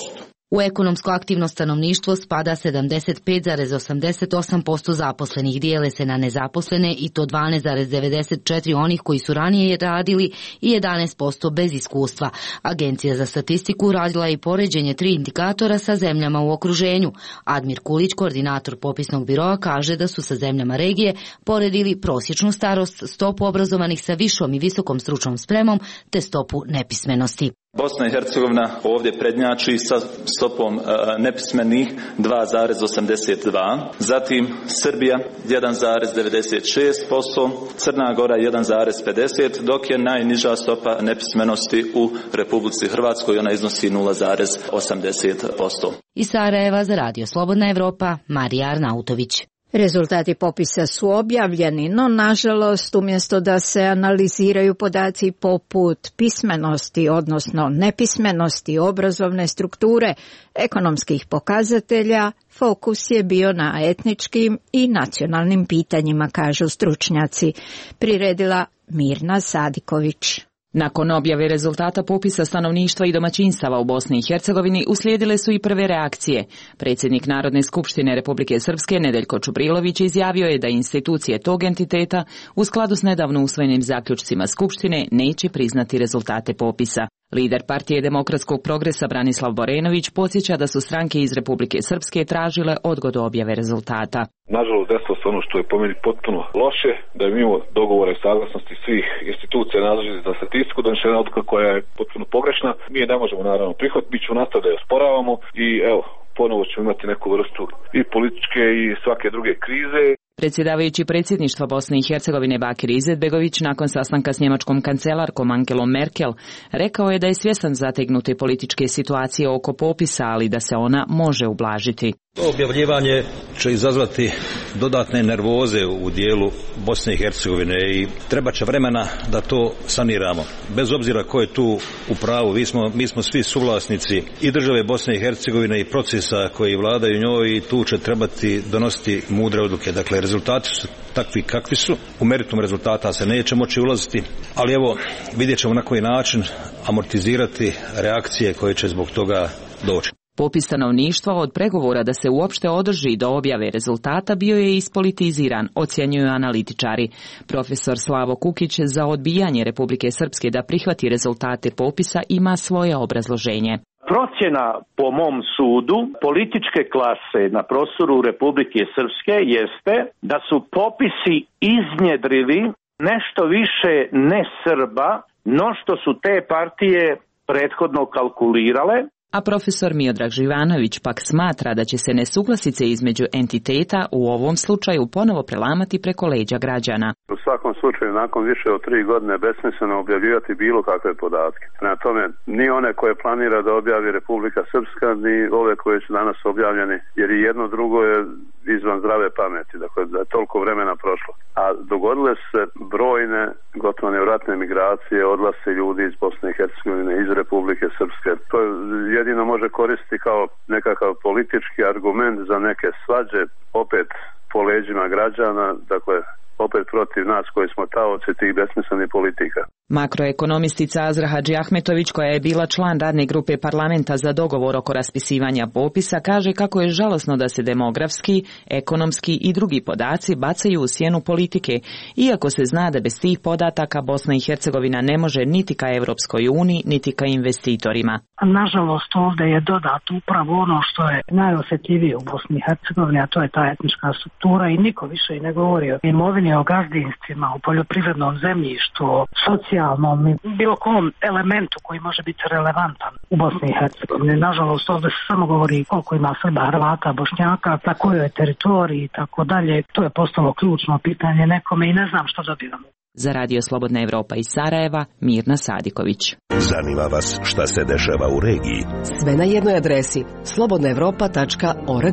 Speaker 23: U ekonomsko aktivno stanovništvo spada sedamdeset pet zarez osamdeset osam posto zaposlenih, dijele se na nezaposlene i to dvanaest zarez devedeset četiri onih koji su ranije radili i jedanaest posto bez iskustva. Agencija za statistiku radila je i poređenje tri indikatora sa zemljama u okruženju. Admir Kulić, koordinator popisnog biroa, kaže da su sa zemljama regije poredili prosječnu starost, stopu obrazovanih sa višom i visokom stručnom spremom te stopu nepismenosti.
Speaker 2: Bosna i Hercegovina ovdje prednjači sa stopom uh, nepismenih dva zarez osamdeset dva, zatim Srbija jedan zarez devedeset šest posto, Crna Gora jedan zarez pedeset, dok je najniža stopa nepismenosti u Republici Hrvatskoj, ona iznosi nula zarez osamdeset posto.
Speaker 23: Iz Sarajeva za Radio Slobodna Evropa, Marija Arnautović.
Speaker 1: Rezultati popisa su objavljeni, no nažalost umjesto da se analiziraju podaci poput pismenosti, odnosno nepismenosti, obrazovne strukture, ekonomskih pokazatelja, fokus je bio na etničkim i nacionalnim pitanjima, kažu stručnjaci. Priredila Mirna Sadiković.
Speaker 9: Nakon objave rezultata popisa stanovništva i domaćinstava u Bosni i Hercegovini uslijedile su i prve reakcije. Predsjednik Narodne skupštine Republike Srpske Nedeljko Čubrilović izjavio je da institucije tog entiteta u skladu s nedavno usvojenim zaključcima skupštine neće priznati rezultate popisa. Lider partije Demokratskog progresa Branislav Borenović podsjeća da su stranke iz Republike Srpske tražile odgodu objave rezultata.
Speaker 11: Nažalost, desilo se ono što je po meni potpuno loše, da je mimo dogovora i saglasnosti svih institucija nadležnih za statistiku donešena odluka koja je potpuno pogrešna. Mi je ne možemo naravno prihvatiti, mi ćemo nastaviti da je osporavamo i evo, ponovo ćemo imati neku vrstu i političke i svake druge krize.
Speaker 9: Predsjedavajući predsjedništva Bosne i Hercegovine Bakir Izetbegović nakon sastanka s njemačkom kancelarkom Angelom Merkel rekao je da je svjestan zategnute političke situacije oko popisa, ali da se ona može ublažiti.
Speaker 12: To objavljivanje će izazvati dodatne nervoze u dijelu Bosne i Hercegovine i treba će vremena da to saniramo. Bez obzira ko je tu u pravu, mi smo, mi smo svi suvlasnici i države Bosne i Hercegovine i procesa koji vladaju njoj i tu će trebati donositi mudre odluke. Dakle, rezultati su takvi kakvi su. U meritum rezultata se neće moći ulaziti, ali evo vidjet ćemo na koji način amortizirati reakcije koje će zbog toga doći.
Speaker 9: Popis stanovništva od pregovora da se uopšte održi do objave rezultata bio je ispolitiziran, ocjenjuju analitičari. Profesor Slavo Kukić za odbijanje Republike Srpske da prihvati rezultate popisa ima svoje obrazloženje.
Speaker 13: Procjena po mom sudu političke klase na prostoru Republike Srpske jeste da su popisi iznjedrili nešto više ne Srba, no što su te partije prethodno kalkulirale.
Speaker 9: A profesor Miodrag Živanović pak smatra da će se nesuglasice između entiteta u ovom slučaju ponovo prelamati preko leđa građana.
Speaker 26: U svakom slučaju nakon više od tri godine besmisleno objavljivati bilo kakve podatke. Na tome ni one koje planira da objavi Republika Srpska, ni ove koje su danas objavljeni, jer i jedno drugo je izvan zdrave pameti, dakle da je toliko vremena prošlo. A dogodile se brojne, gotovo nevratne migracije, odlaze ljudi iz Bosne i Hercegovine, iz Republike Srpske. To je jedino može koristiti kao nekakav politički argument za neke svađe, opet po leđima građana, dakle opet protiv nas koji smo taoci tih besmislenih politika.
Speaker 9: Makroekonomistica Azra Hadži Ahmetović, koja je bila član radne grupe parlamenta za dogovor oko raspisivanja popisa, kaže kako je žalosno da se demografski, ekonomski i drugi podaci bacaju u sjenu politike, iako se zna da bez tih podataka Bosna i Hercegovina ne može niti ka Evropskoj uniji, niti ka investitorima.
Speaker 27: Nažalost, ovdje je dodato upravo ono što je najosjetljivije u Bosni i Hercegovini, a to je ta etnička struktura i niko više i ne govori o imovini, o gazdinstvima, o poljoprivrednom zemljištu, o socijalnom i bilo kom elementu koji može biti relevantan u Bosni i Hercegovini. Nažalost, ovdje se samo govori koliko ima Srba, Hrvata, Bošnjaka, na kojoj teritoriji i tako dalje. To je postalo ključno pitanje nekome i ne znam što dobivamo.
Speaker 9: Za Radio Slobodna Evropa iz Sarajeva, Mirna Sadiković.
Speaker 5: Zanima vas šta se dešava u regiji?
Speaker 28: Sve na jednoj adresi slobodna evropa tačka org.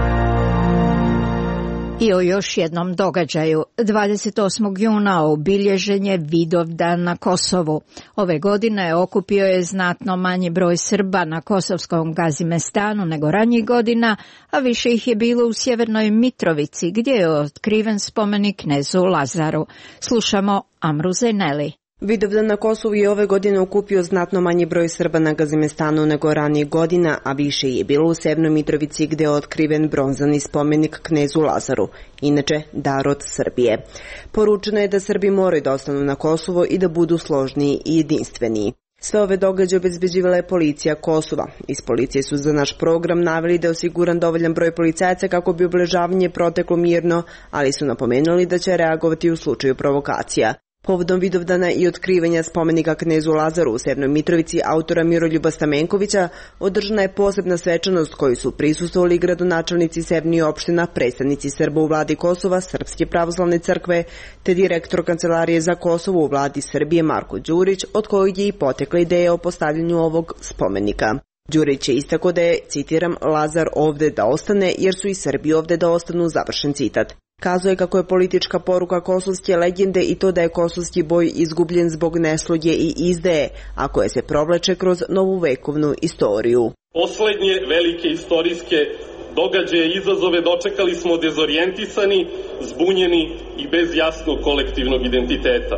Speaker 1: I o još jednom događaju. dvadeset osmog juna obilježen je Vidovdan na Kosovu. Ove godine okupio je znatno manji broj Srba na kosovskom Gazimestanu nego ranjih godina, a više ih je bilo u Sjevernoj Mitrovici, gdje je otkriven spomenik knezu Lazaru. Slušamo Amru Zeneli.
Speaker 3: Vidovdan na Kosovu je ove godine okupio znatno manji broj Srba na Gazimestanu nego ranijih godina, a više je bilo u Severnoj Mitrovici gde je otkriven bronzani spomenik knezu Lazaru, inače dar od Srbije. Poručeno je da Srbi moraju da ostanu na Kosovo i da budu složniji i jedinstveniji. Sve ove događaje obezbeđivala je policija Kosova. Iz policije su za naš program naveli da je osiguran dovoljan broj policajaca kako bi obeležavanje proteklo mirno, ali su napomenuli da će reagovati u slučaju provokacija. Povodom Vidovdana i otkrivanja spomenika knezu Lazaru u Severnoj Mitrovici autora Miroljuba Stamenkovića održana je posebna svečanost koju su prisustvovali gradonačelnici Severnije opština, predstavnici Srba u vladi Kosova, Srpske pravoslavne crkve, te direktor Kancelarije za Kosovo u vladi Srbije Marko Đurić, od kojeg je i potekla ideja o postavljanju ovog spomenika. Đurić je istakao da je, citiram, Lazar ovde da ostane jer su i Srbi ovde da ostanu, završen citat. Kazao je kako je politička poruka kosovske legende i to da je kosovski boj izgubljen zbog nesloge i izdaje, a koje se provlače kroz novu vekovnu istoriju.
Speaker 10: Poslednje velike istorijske događaje i izazove dočekali smo dezorijentisani, zbunjeni i bez jasnog kolektivnog identiteta.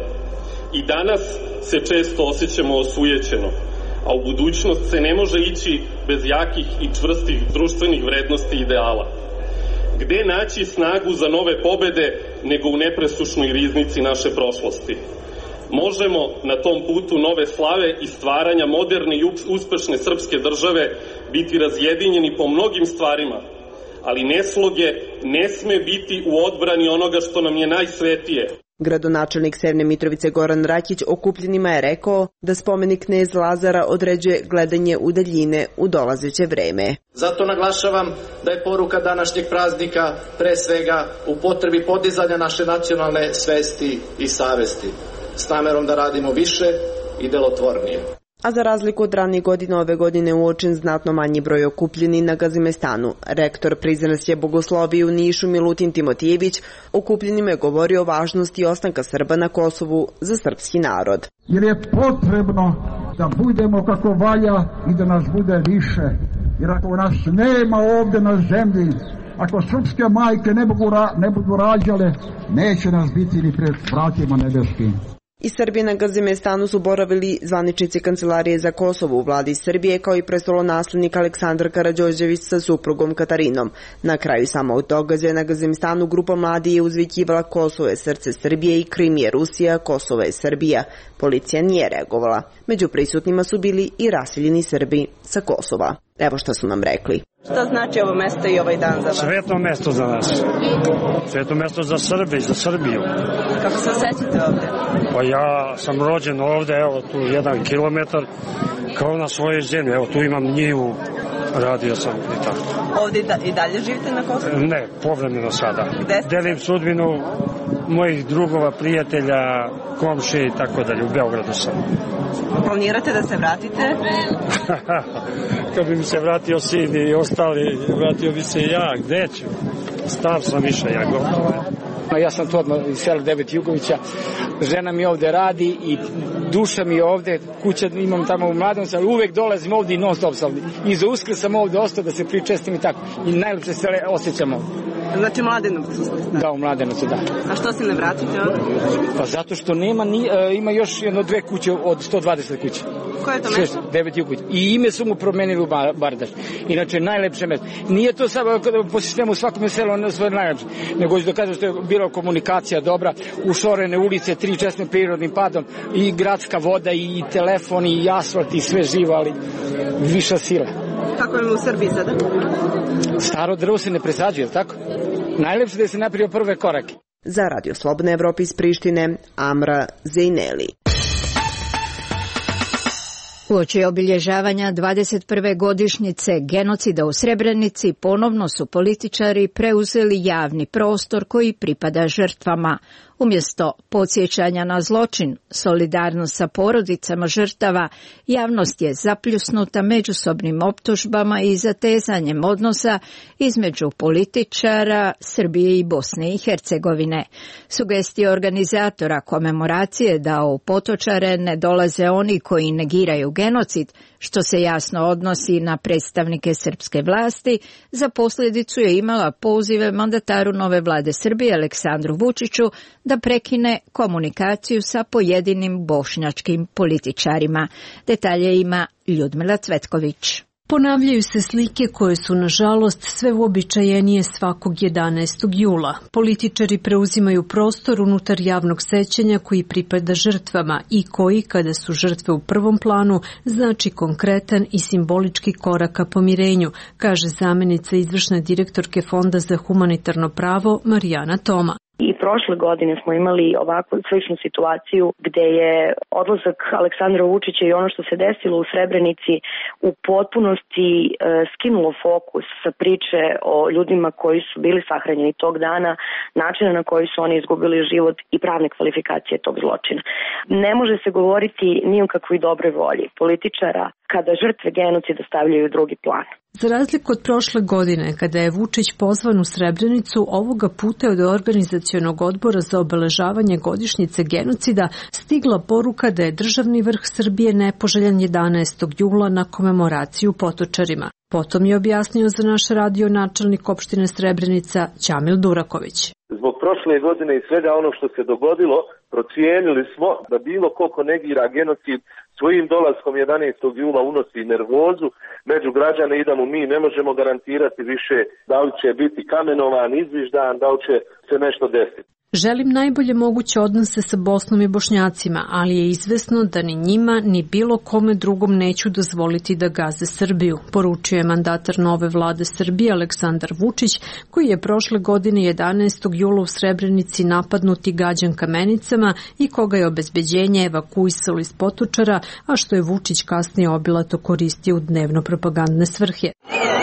Speaker 10: I danas se često osjećamo osujećeno, a u budućnost se ne može ići bez jakih i čvrstih društvenih vrednosti i ideala. Gde naći snagu za nove pobede nego u nepresušnoj riznici naše prošlosti? Možemo na tom putu nove slave i stvaranja moderne i uspešne srpske države biti razjedinjeni po mnogim stvarima, ali nesloge ne sme biti u odbrani onoga što nam je najsvetije.
Speaker 3: Gradonačelnik Severne Mitrovice Goran Rakić okupljenima je rekao da spomenik knez Lazara određuje gledanje u daljine u dolazeće vreme.
Speaker 14: Zato naglašavam da je poruka današnjeg praznika pre svega u potrebi podizanja naše nacionalne svesti i savesti, s namerom da radimo više i delotvornije.
Speaker 3: A za razliku od ranih godina, ove godine uočen znatno manji broj okupljeni na Gazimestanu. Rektor Prizrenske bogoslovije u Nišu Milutin Timotijević okupljenima je govorio o važnosti ostanka Srba na Kosovu za srpski narod.
Speaker 15: Jer je potrebno da budemo kako valja i da nas bude više. Jer ako nas nema ovde na zemlji, ako srpske majke ne, mogu ra, ne budu rađale, neće nas biti ni pred vratima nebeskim.
Speaker 3: I Srbi na Gazimestanu su boravili zvaničnici Kancelarije za Kosovo u vladi Srbije kao i prestolonaslednik Aleksandar Karađorđević sa suprugom Katarinom. Na kraju samog događaja na Gazimestanu grupa mladih je uzvikivala Kosovo je srce Srbije i Krim je Rusija, Kosovo je Srbija. Policija nije reagovala. Među prisutnima su bili i raseljeni Srbi sa Kosova. Evo što su nam rekli.
Speaker 16: Šta znači ovo mesto i ovaj dan za vas?
Speaker 17: Svetno mesto za nas. Svetno mesto za Srbe i za Srbiju.
Speaker 16: Kako se osjećate ovde?
Speaker 17: Pa ja sam rođen ovde, evo tu jedan kilometar, kao na svojoj zemlji. Evo tu imam njivu, radio sam i tako.
Speaker 16: Ovde i dalje živite na Kosovu?
Speaker 17: Ne, povremeno sada.
Speaker 16: Gde ste?
Speaker 17: Delim sudbinu mojih drugova, prijatelja, komši i tako dalje. U Beogradu sam.
Speaker 16: Planirate da se vratite?
Speaker 17: Kad bi mi se vratio sin i ostali, vratio bi se ja, gde ću? Star sam više, ja gotovo.
Speaker 18: Ja sam tu odmah iz sela Devet Jugovića, žena mi ovde radi i duša mi je ovde, kuća imam tamo u Mladenovcu, ali uvek dolazim ovde i non stop sam ovde. I za Uskrs sam ovde ostao da se pričestim i tako. I najlepše se osjećam ovde.
Speaker 16: Znači u Mladenovcu ste?
Speaker 18: Da, u Mladenovcu, da.
Speaker 16: A što se ne vratite ovde?
Speaker 18: Pa zato što nema, ni, uh, ima još jedno dve kuće od sto dvadeset kuće.
Speaker 16: Koje je to mesto?
Speaker 18: Devet Jugović. I ime su mu promenili u Bardaš. Inače, najlepše mesto. Nije to sad po sistemu svakome selu ono svoje najlepše, nego ću da kažem što je bila komunikacija dobra, ušorene ulice, tri česme prirodnim padom, i gradska voda, i telefon, i asfalt, i sve živo, ali viša sila.
Speaker 16: Kako je u Srbiji sada?
Speaker 18: Staro drvo se ne presađuje, tako? Najlepše da je se napravio prve korake.
Speaker 3: Za Radio Slobodna Evropa iz Prištine, Amra Zejneli.
Speaker 1: Uoči obilježavanja dvadeset prve godišnjice genocida u Srebrenici ponovno su političari preuzeli javni prostor koji pripada žrtvama. Umjesto podsjećanja na zločin, solidarnost sa porodicama žrtava, javnost je zapljusnuta međusobnim optužbama i zatezanjem odnosa između političara Srbije i Bosne i Hercegovine. Sugestije organizatora komemoracije da u Potočare ne dolaze oni koji negiraju genocid, što se jasno odnosi na predstavnike srpske vlasti, za posljedicu je imala pozive mandataru nove vlade Srbije Aleksandru Vučiću da prekine komunikaciju sa pojedinim bošnjačkim političarima. Detalje ima Ljudmila Cvetković.
Speaker 4: Ponavljaju se slike koje su, nažalost, sve uobičajenije svakog jedanaestog jula. Političari preuzimaju prostor unutar javnog sećanja koji pripada žrtvama i koji, kada su žrtve u prvom planu, znači konkretan i simbolički korak ka pomirenju, kaže zamenica izvršne direktorke Fonda za humanitarno pravo Marijana Toma.
Speaker 6: I prošle godine smo imali ovakvu sličnu situaciju gde je odlazak Aleksandra Vučića i ono što se desilo u Srebrenici u potpunosti e, skinulo fokus sa priče o ljudima koji su bili sahranjeni tog dana, načina na koji su oni izgubili život i pravne kvalifikacije tog zločina. Ne može se govoriti ni o kakvoj dobroj volji političara kada žrtve genocida stavljaju u drugi plan.
Speaker 4: Za razliku od prošle godine, kada je Vučić pozvan u Srebrenicu, ovoga puta je od Organizacionog odbora za obeležavanje godišnjice genocida stigla poruka da je državni vrh Srbije nepoželjan jedanaestog jula na komemoraciju Potočarima. Potom je objasnio za naš radio načelnik opštine Srebrenica Ćamil Duraković.
Speaker 7: Zbog prošle godine i svega ono što se dogodilo, procijenili smo da bilo ko negira genocid svojim dolaskom jedanaestog jula unosi nervozu među građane i da mu mi ne možemo garantirati više da li će biti kamenovan, izviždan, da li će se nešto desiti.
Speaker 4: Želim najbolje moguće odnose sa Bosnom i Bošnjacima, ali je izvesno da ni njima ni bilo kome drugom neću dozvoliti da gaze Srbiju, poručio je mandatar nove vlade Srbije Aleksandar Vučić, koji je prošle godine jedanaestog jula u Srebrenici napadnut i gađan kamenicama i koga je obezbeđenje evakuisalo iz Potočara, a što je Vučić kasnije obilato koristio u dnevno propagandne svrhe.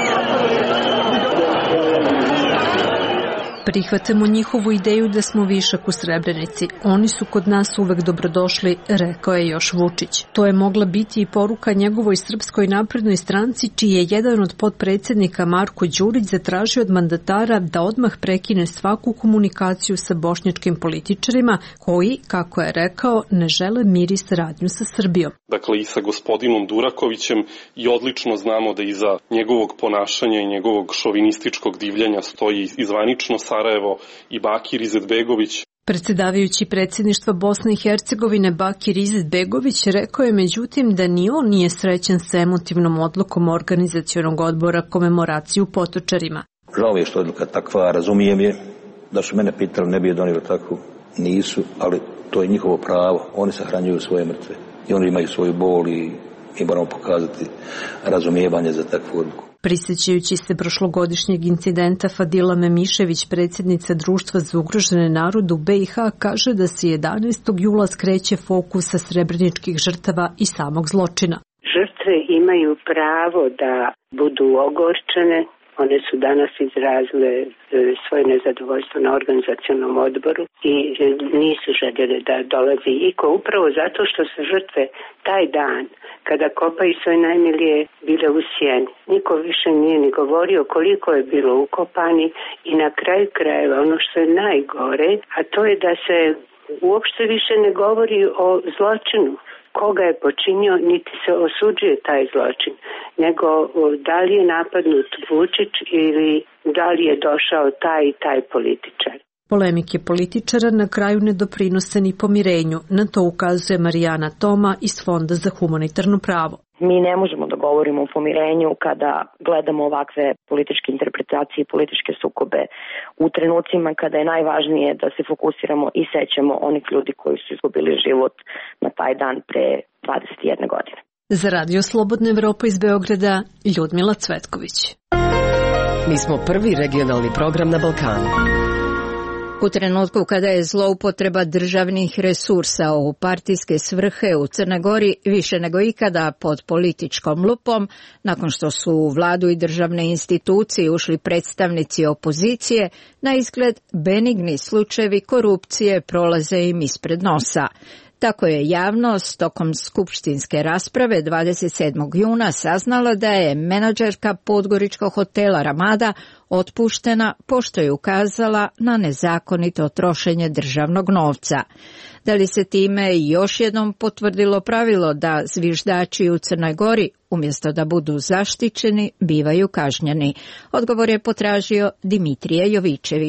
Speaker 4: Prihvatamo njihovu ideju da smo višak u Srebrenici. Oni su kod nas uvek dobrodošli, rekao je još Vučić. To je mogla biti i poruka njegovoj Srpskoj naprednoj stranci, čiji je jedan od potpredsednika Marko Đurić zatražio od mandatara da odmah prekine svaku komunikaciju sa bošnjačkim političarima koji, kako je rekao, ne žele mir i saradnju sa Srbijom.
Speaker 10: Dakle, i sa gospodinom Durakovićem i odlično znamo da iza njegovog ponašanja i njegovog šovinističkog divljanja stoji izvanično Sarajevo i Bakir Izetbegović.
Speaker 4: Predsjedavajući predsjedništva Bosne i Hercegovine Bakir Izetbegović rekao je međutim da ni on nije srećan sa emotivnom odlukom Organizacionog odbora komemoraciju Potočarima.
Speaker 12: Žao mi je što je odluka takva, razumijem je, da su mene pitali ne bi je donijeli takvu, nisu, ali to je njihovo pravo, oni sahranjuju svoje mrtve i oni imaju svoju bol i mi moramo pokazati razumijevanje za takvu odluku.
Speaker 4: Prisjećajući se prošlogodišnjeg incidenta, Fadila Memišević, predsjednica Društva za ugrožene narode u B i H, kaže da se jedanaestog jula skreće fokus sa srebreničkih žrtava i samog zločina.
Speaker 8: Žrtve imaju pravo da budu ogorčene. One su danas izrazile svoje nezadovoljstvo na organizacionom odboru i nisu željeli da dolazi iko, upravo zato što su žrtve taj dan, kada kopaju svoje najmilije, bile u sjeni. Niko više nije ni govorio koliko je bilo ukopani i na kraju krajeva ono što je najgore, a to je da se uopšte više ne govori o zločinu. Koga je počinio, niti se osuđuje taj zločin, nego da li je napadnut Vučić ili da li je došao taj i taj političar.
Speaker 4: Polemike političara na kraju ne doprinose ni pomirenju, na to ukazuje Marijana Toma iz Fonda za humanitarno pravo.
Speaker 6: Mi ne možemo da govorimo o pomirenju kada gledamo ovakve političke interpretacije i političke sukobe u trenucima kada je najvažnije da se fokusiramo i sećamo onih ljudi koji su izgubili život na taj dan pre dvadeset jedne godine.
Speaker 4: Za Radio Slobodna Evropa iz Beograda, Ljudmila Cvetković.
Speaker 28: Mi smo prvi regionalni program na Balkanu.
Speaker 1: U trenutku kada je zloupotreba državnih resursa u partijske svrhe u Crnoj Gori više nego ikada pod političkom lupom, nakon što su u vladu i državne institucije ušli predstavnici opozicije, na izgled benigni slučajevi korupcije prolaze im ispred nosa. Tako je javnost tokom skupštinske rasprave dvadeset sedmog juna saznala da je menadžerka podgoričkog hotela Ramada otpuštena pošto je ukazala na nezakonito trošenje državnog novca. Da li se time još jednom potvrdilo pravilo da zviždači u Crnoj Gori, umjesto da budu zaštićeni, bivaju kažnjeni? Odgovor je potražio Dimitrije Jovičević.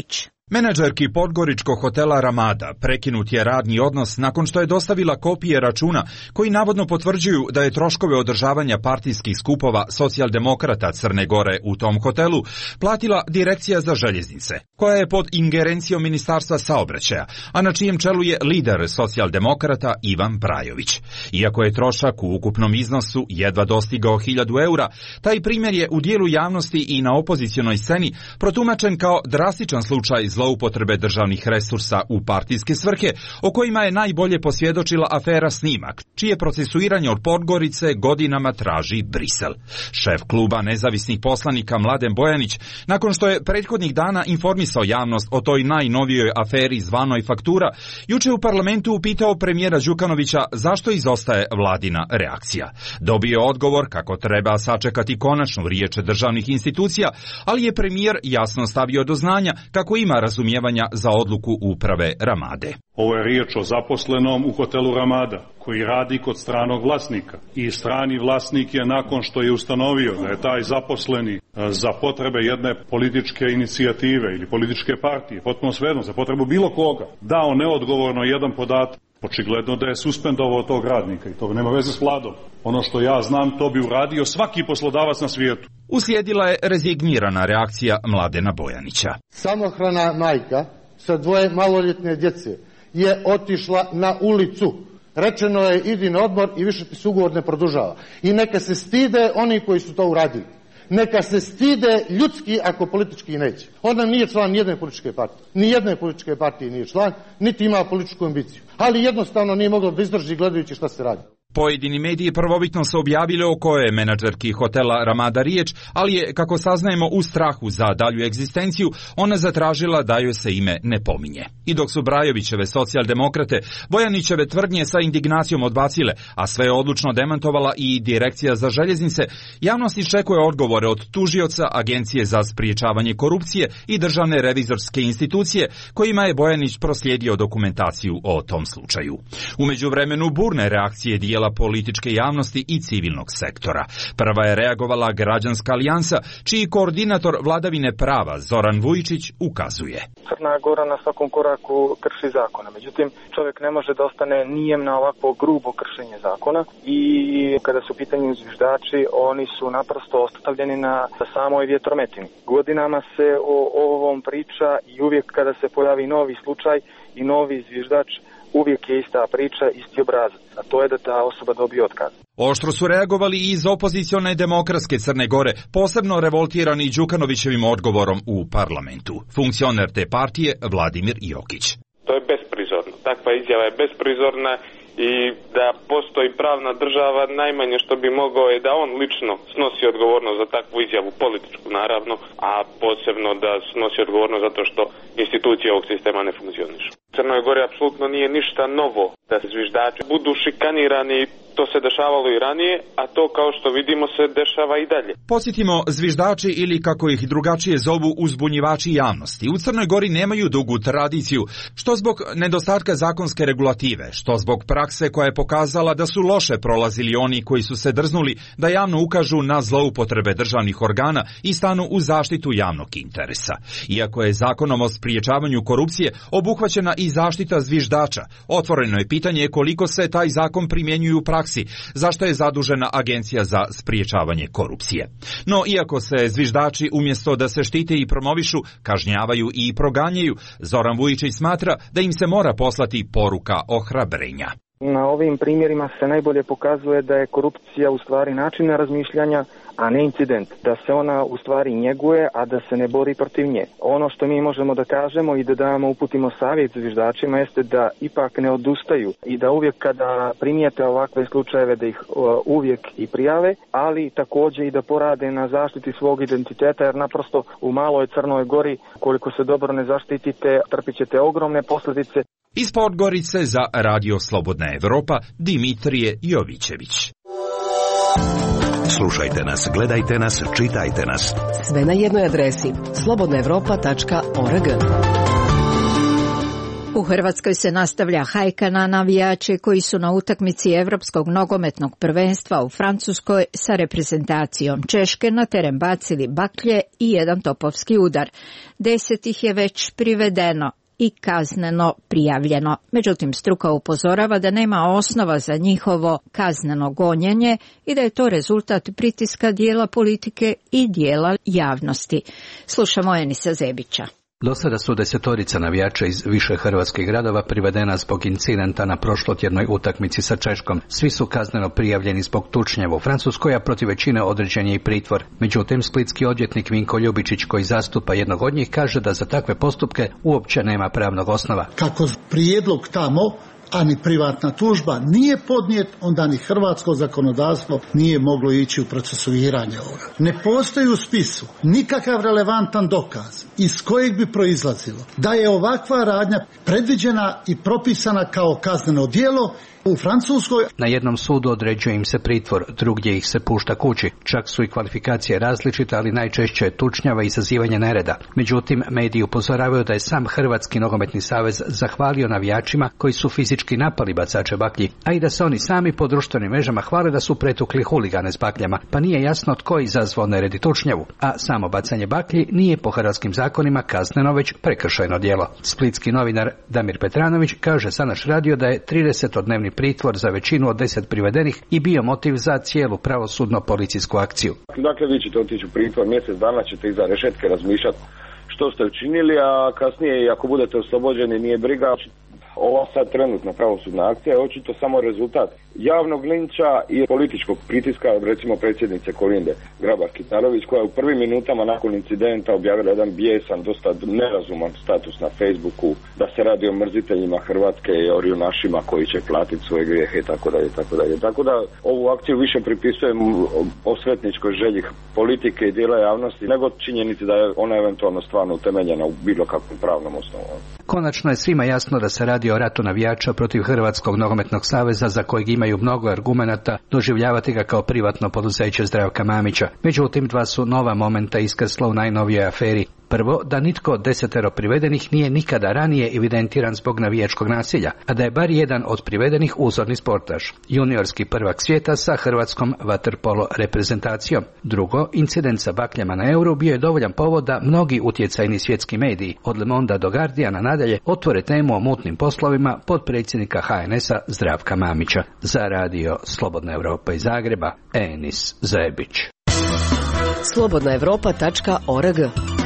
Speaker 2: Menadžerki podgoričkog hotela Ramada prekinut je radni odnos nakon što je dostavila kopije računa koji navodno potvrđuju da je troškove održavanja partijskih skupova socijaldemokrata Crne Gore u tom hotelu platila Direkcija za željeznice, koja je pod ingerencijom Ministarstva saobraćaja, a na čijem čelu je lider socijaldemokrata Ivan Brajović. Iako je trošak u ukupnom iznosu jedva dostigao hiljadu eura, taj primjer je u dijelu javnosti i na opozicionoj sceni protumačen kao drastičan slučaj zloupotrebe državnih resursa u partijske svrhe, o kojima je najbolje posvjedočila afera Snimak, čije procesuiranje od Podgorice godinama traži Brisel. Šef kluba nezavisnih poslanika Mladen Bojanić, nakon što je prethodnih dana informisao javnost o toj najnovijoj aferi zvanoj faktura, juče u parlamentu upitao premijera Đukanovića zašto izostaje vladina reakcija. Dobio je odgovor kako treba sačekati konačnu riječ državnih institucija, ali je premijer jasno stavio do znanja kako ima razumijevanja za odluku uprave Ramade.
Speaker 19: Ovo je riječ o zaposlenom u hotelu Ramada, koji radi kod stranog vlasnika. I strani vlasnik je, nakon što je ustanovio da je taj zaposleni za potrebe jedne političke inicijative ili političke partije, potpuno svejedno, za potrebu bilo koga, dao neodgovorno jedan podatak. Očigledno da je suspendovao tog radnika i to nema veze s vladom. Ono što ja znam, to bi uradio svaki poslodavac na svijetu.
Speaker 2: Uslijedila je rezignirana reakcija Mladena Bojanića.
Speaker 20: Samohrana majka sa dvoje maloljetne djece je otišla na ulicu. Rečeno je idi na odmor i više ti se ugovor ne produžava. I neka se stide oni koji su to uradili. Neka se stide ljudski ako politički neće. Ona nije član nijedne političke partije. Nijedne političke partije nije član, niti ima političku ambiciju. Ali jednostavno nije moglo da izdrži gledajući šta se radi.
Speaker 2: Pojedini mediji prvobitno su objavili o kojoj je menadžerki hotela Ramada riječ, ali je, kako saznajemo, u strahu za dalju egzistenciju, ona zatražila da joj se ime ne pominje. I dok su Brajovićeve socijaldemokrate Bojanićeve tvrdnje sa indignacijom odbacile, a sve je odlučno demantovala i Direkcija za željeznice, javnost iščekuje odgovore od tužioca, Agencije za spriječavanje korupcije i Državne revizorske institucije, kojima je Bojanić proslijedio dokumentaciju o tom slučaju. U međuvremenu burne reakcije dijela političke javnosti i civilnog sektora. Prva je reagovala Građanska alijansa, čiji koordinator vladavine prava Zoran Vujičić ukazuje.
Speaker 21: Crna Gora na svakom koraku krši zakona. Međutim, čovjek ne može da ostane nijem na ovako grubo kršenje zakona i kada su u pitanju zviždači, oni su naprosto ostavljeni na samoj vjetrometini. Godinama se o, o ovom priča i uvijek kada se pojavi novi slučaj i novi zviždač, uvijek je ista priča, isti obrazac, a to je da ta osoba dobije otkaz.
Speaker 2: Oštro su reagovali i iz opozicione demokratske Crne Gore, posebno revoltirani Đukanovićevim odgovorom u parlamentu. Funkcioner te partije Vladimir Jokić.
Speaker 22: To je besprizorno. Takva izjava je besprizorna i da postoji pravna država, najmanje što bi mogao je da on lično snosi odgovornost za takvu izjavu, političku naravno, a posebno da snosi odgovornost zato što institucije ovog sistema ne funkcionišu. U Crnoj Gori apsolutno nije ništa novo da zviždači budu šikanirani, to se dešavalo i ranije, a to kao što vidimo se dešava i dalje.
Speaker 2: Podsjetimo, zviždači ili kako ih drugačije zovu uzbunjivači javnosti u Crnoj Gori nemaju dugu tradiciju, što zbog nedostatka zakonske regulative, što zbog prakse koja je pokazala da su loše prolazili oni koji su se drznuli da javno ukažu na zloupotrebe državnih organa i stanu u zaštitu javnog interesa. Iako je zakonom o spriječavanju korupcije obuhvaćena i zaštita zviždača, otvoreno je pitanje koliko se taj zakon primjenjuje u praksi, zašto je zadužena Agencija za spriječavanje korupcije. No, iako se zviždači umjesto da se štite i promovišu, kažnjavaju i proganjaju, Zoran Vujičić smatra da im se mora poslati poruka ohrabrenja.
Speaker 21: Na ovim primjerima se najbolje pokazuje da je korupcija u stvari način razmišljanja, a ne incident. Da se ona u stvari njeguje, a da se ne bori protiv nje. Ono što mi možemo da kažemo i da damo uputimo savjet zviždačima jeste da ipak ne odustaju i da uvijek kada primijete ovakve slučajeve da ih uvijek i prijave, ali također i da porade na zaštiti svog identiteta, jer naprosto u maloj Crnoj Gori koliko se dobro ne zaštitite, trpit ćete ogromne posljedice.
Speaker 2: Iz Podgorice za Radio Slobodna Evropa, Dimitrije Jovićević.
Speaker 5: Slušajte nas, gledajte nas, čitajte nas.
Speaker 28: Sve na jednoj adresi slobodna evropa tačka org.
Speaker 1: U Hrvatskoj se nastavlja hajka na navijače koji su na utakmici Evropskog nogometnog prvenstva u Francuskoj sa reprezentacijom Češke na teren bacili baklje i jedan topovski udar. Deset ih je već privedeno i kazneno prijavljeno. Međutim, struka upozorava da nema osnova za njihovo kazneno gonjenje i da je to rezultat pritiska dijela politike i dijela javnosti. Slušamo Enisa Zebića.
Speaker 9: Do sada su desetorica navijača iz više hrvatskih gradova privedena zbog incidenta na prošlotjednoj utakmici sa Češkom. Svi su kazneno prijavljeni zbog tučnjeva u Francuskoj, a protiv većine određen je i pritvor. Međutim, splitski odvjetnik Vinko Ljubičić, koji zastupa jednog od njih, kaže da za takve postupke uopće nema pravnog osnova.
Speaker 11: Kako prijedlog tamo, a ni privatna tužba nije podnijet, onda ni hrvatsko zakonodavstvo nije moglo ići u procesuiranje ovoga. Ne postoji u spisu nikakav relevantan dokaz iz kojeg bi proizlazilo da je ovakva radnja predviđena i propisana kao kazneno djelo u Francuskoj.
Speaker 9: Na jednom sudu određuje im se pritvor, drugdje ih se pušta kući. Čak su i kvalifikacije različite, ali najčešće je tučnjava i izazivanje nereda. Međutim, mediji upozoravaju da je sam Hrvatski nogometni savez zahvalio navijačima koji su fizički napali bacače baklji, a i da se oni sami po društvenim mrežama hvale da su pretukli huligane s bakljama, pa nije jasno tko je izazvao nered i tučnjavu. A samo bacanje baklji nije po hrvatskim zakonima kazneno, već prekršajno djelo. Splitski novinar Damir Petranović kaže za naš radio da je tridesetodnevni pritvor za većinu od deset privedenih i bio motiv za cijelu pravosudno-policijsku akciju.
Speaker 13: Dakle, vi ćete otići u pritvor, mjesec dana ćete iza rešetke razmišljati što ste učinili, a kasnije, ako budete oslobođeni, nije briga. Ova sad trenutna pravosudna akcija je očito samo rezultat javnog linča i političkog pritiska, recimo predsjednice Kolinde Grabar-Kitarović, koja je u prvim minutama nakon incidenta objavila jedan bijesan, dosta nerazuman status na Facebooku, da se radi o mrziteljima Hrvatske i o rjunašima koji će platiti svoje grijehe, tako dalje, tako dalje. Tako da ovu akciju više pripisujem osvetničkoj želji politike i dijela javnosti, nego činjenici da je ona eventualno stvarno utemeljena u bilo kakvom pravnom osnovu.
Speaker 9: Konačno je svima jasno da se radi o ratu navijača protiv Hrvatskog nogometnog saveza, za kojeg imaju mnogo argumenata, doživljavati ga kao privatno poduzeće Zdravka Mamića. Međutim, dva su nova momenta iskrsla u najnovijoj aferi. Prvo, da nitko od desetero privedenih nije nikada ranije evidentiran zbog navijačkog nasilja, a da je bar jedan od privedenih uzorni sportaš, juniorski prvak svijeta sa hrvatskom vaterpolo reprezentacijom. Drugo, incident sa bakljama na Euru bio je dovoljan povod da mnogi utjecajni svjetski mediji, od Le Monda do Guardiana nadalje, otvore temu o mutnim poslovima potpredsjednika H N S-a Zdravka Mamića. Za radio Slobodna Evropa iz Zagreba, Enis Zebić.
Speaker 28: slobodna evropa tačka org.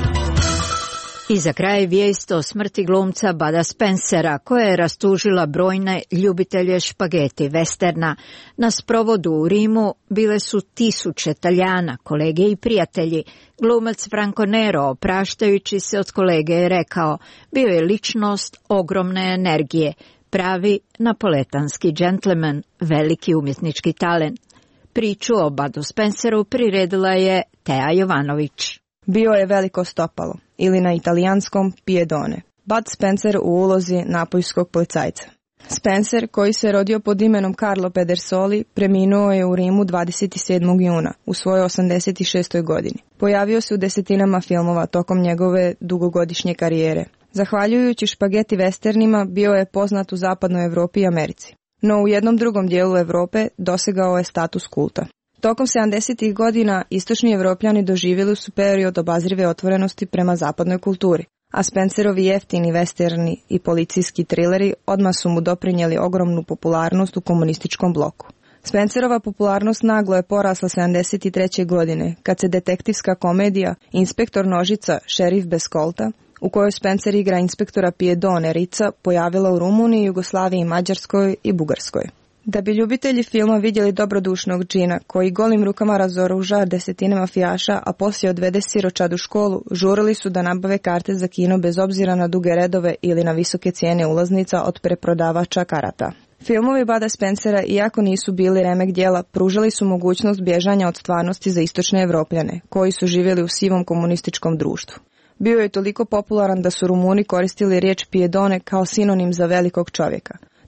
Speaker 1: I za kraj vijest o smrti glumca Buda Spencera, koja je rastužila brojne ljubitelje špageti westerna. Na sprovodu u Rimu bile su tisuće Talijana, kolege i prijatelji. Glumac Franco Nero, opraštajući se od kolege, je rekao: bio je ličnost ogromne energije, pravi napoletanski džentlmen, veliki umjetnički talent. Priču o Budu Spenceru priredila je Teja Jovanović.
Speaker 23: Bio je veliko stopalo, ili na italijanskom piedone. Bud Spencer u ulozi napojskog policajca. Spencer, koji se rodio pod imenom Carlo Pedersoli, preminuo je u Rimu dvadeset sedmog juna u svojoj osamdeset šestoj godini. Pojavio se u desetinama filmova tokom njegove dugogodišnje karijere. Zahvaljujući špageti westernima bio je poznat u zapadnoj Europi i Americi. No u jednom drugom dijelu Europe dosegao je status kulta. Tokom sedamdesetih godina istočni Evropljani doživjeli su period obazrive otvorenosti prema zapadnoj kulturi, a Spencerovi jeftini westerni i policijski trileri odmah su mu doprinijeli ogromnu popularnost u komunističkom bloku. Spencerova popularnost naglo je porasla sedamdeset treće godine, kad se detektivska komedija Inspektor Nožica, šerif bez kolta, u kojoj Spencer igra inspektora Piedone Rica, pojavila u Rumuniji, Jugoslaviji, Mađarskoj i Bugarskoj. Da bi ljubitelji filma vidjeli dobrodušnog džina, koji golim rukama razoruža desetine mafijaša, a poslije odvede siročad u školu, žurili su da nabave karte za kino bez obzira na duge redove ili na visoke cijene ulaznica od preprodavača karata. Filmovi Buda Spencera, iako nisu bili remek djela, pružali su mogućnost bježanja od stvarnosti za istočne Evropljane, koji su živjeli u sivom komunističkom društvu. Bio je toliko popularan da su Rumuni koristili riječ piedone kao sinonim za velikog čovjeka.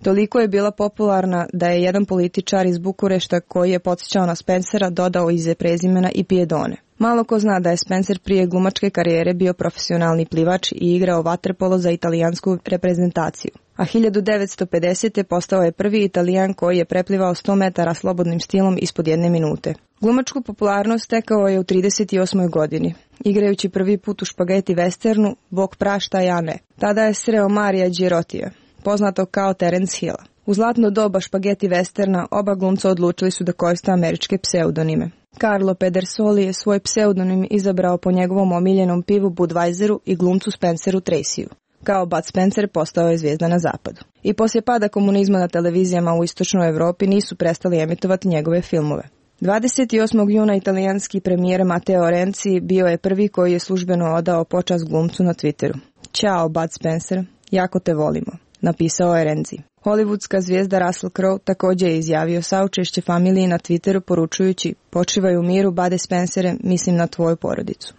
Speaker 23: Toliko je bila popularna da je jedan političar iz Bukurešta koji je podsjećao na Spencera dodao iza prezimena i Piedone. Malo ko zna da je Spencer prije glumačke karijere bio profesionalni plivač i igrao vaterpolo za italijansku reprezentaciju. A hiljadu devetsto pedesete postao je prvi Italijan koji je preplivao sto metara slobodnim stilom ispod jedne minute. Glumačku popularnost stekao je u trideset osmoj godini, igrajući prvi put u špageti westernu Bog prašta ja ne. Tada je sreo Marija Girotija, poznato kao Terence Hilla. U zlatno doba špageti westerna oba glumca odlučili su da koriste američke pseudonime. Carlo Pedersoli je svoj pseudonim izabrao po njegovom omiljenom pivu Budweiseru i glumcu Spenceru Tracyu. Kao Bud Spencer postao je zvijezda na zapadu. I poslije pada komunizma na televizijama u istočnoj Europi nisu prestali emitovati njegove filmove. dvadeset osmog juna italijanski premijer Matteo Renzi bio je prvi koji je službeno odao počast glumcu na Twitteru. Ćao Bud Spencer, jako te volimo, napisao je Renzi. Hollywoodska zvijezda Russell Crowe također je izjavio saučešće familiji na Twitteru poručujući: počivaj u miru, Bade Spencere, mislim na tvoju porodicu.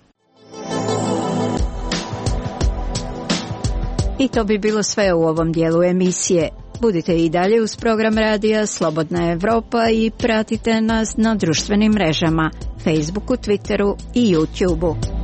Speaker 1: I to bi bilo sve u ovom dijelu emisije. Budite i dalje uz program radija Slobodna Evropa i pratite nas na društvenim mrežama, Facebooku, Twitteru i YouTubeu.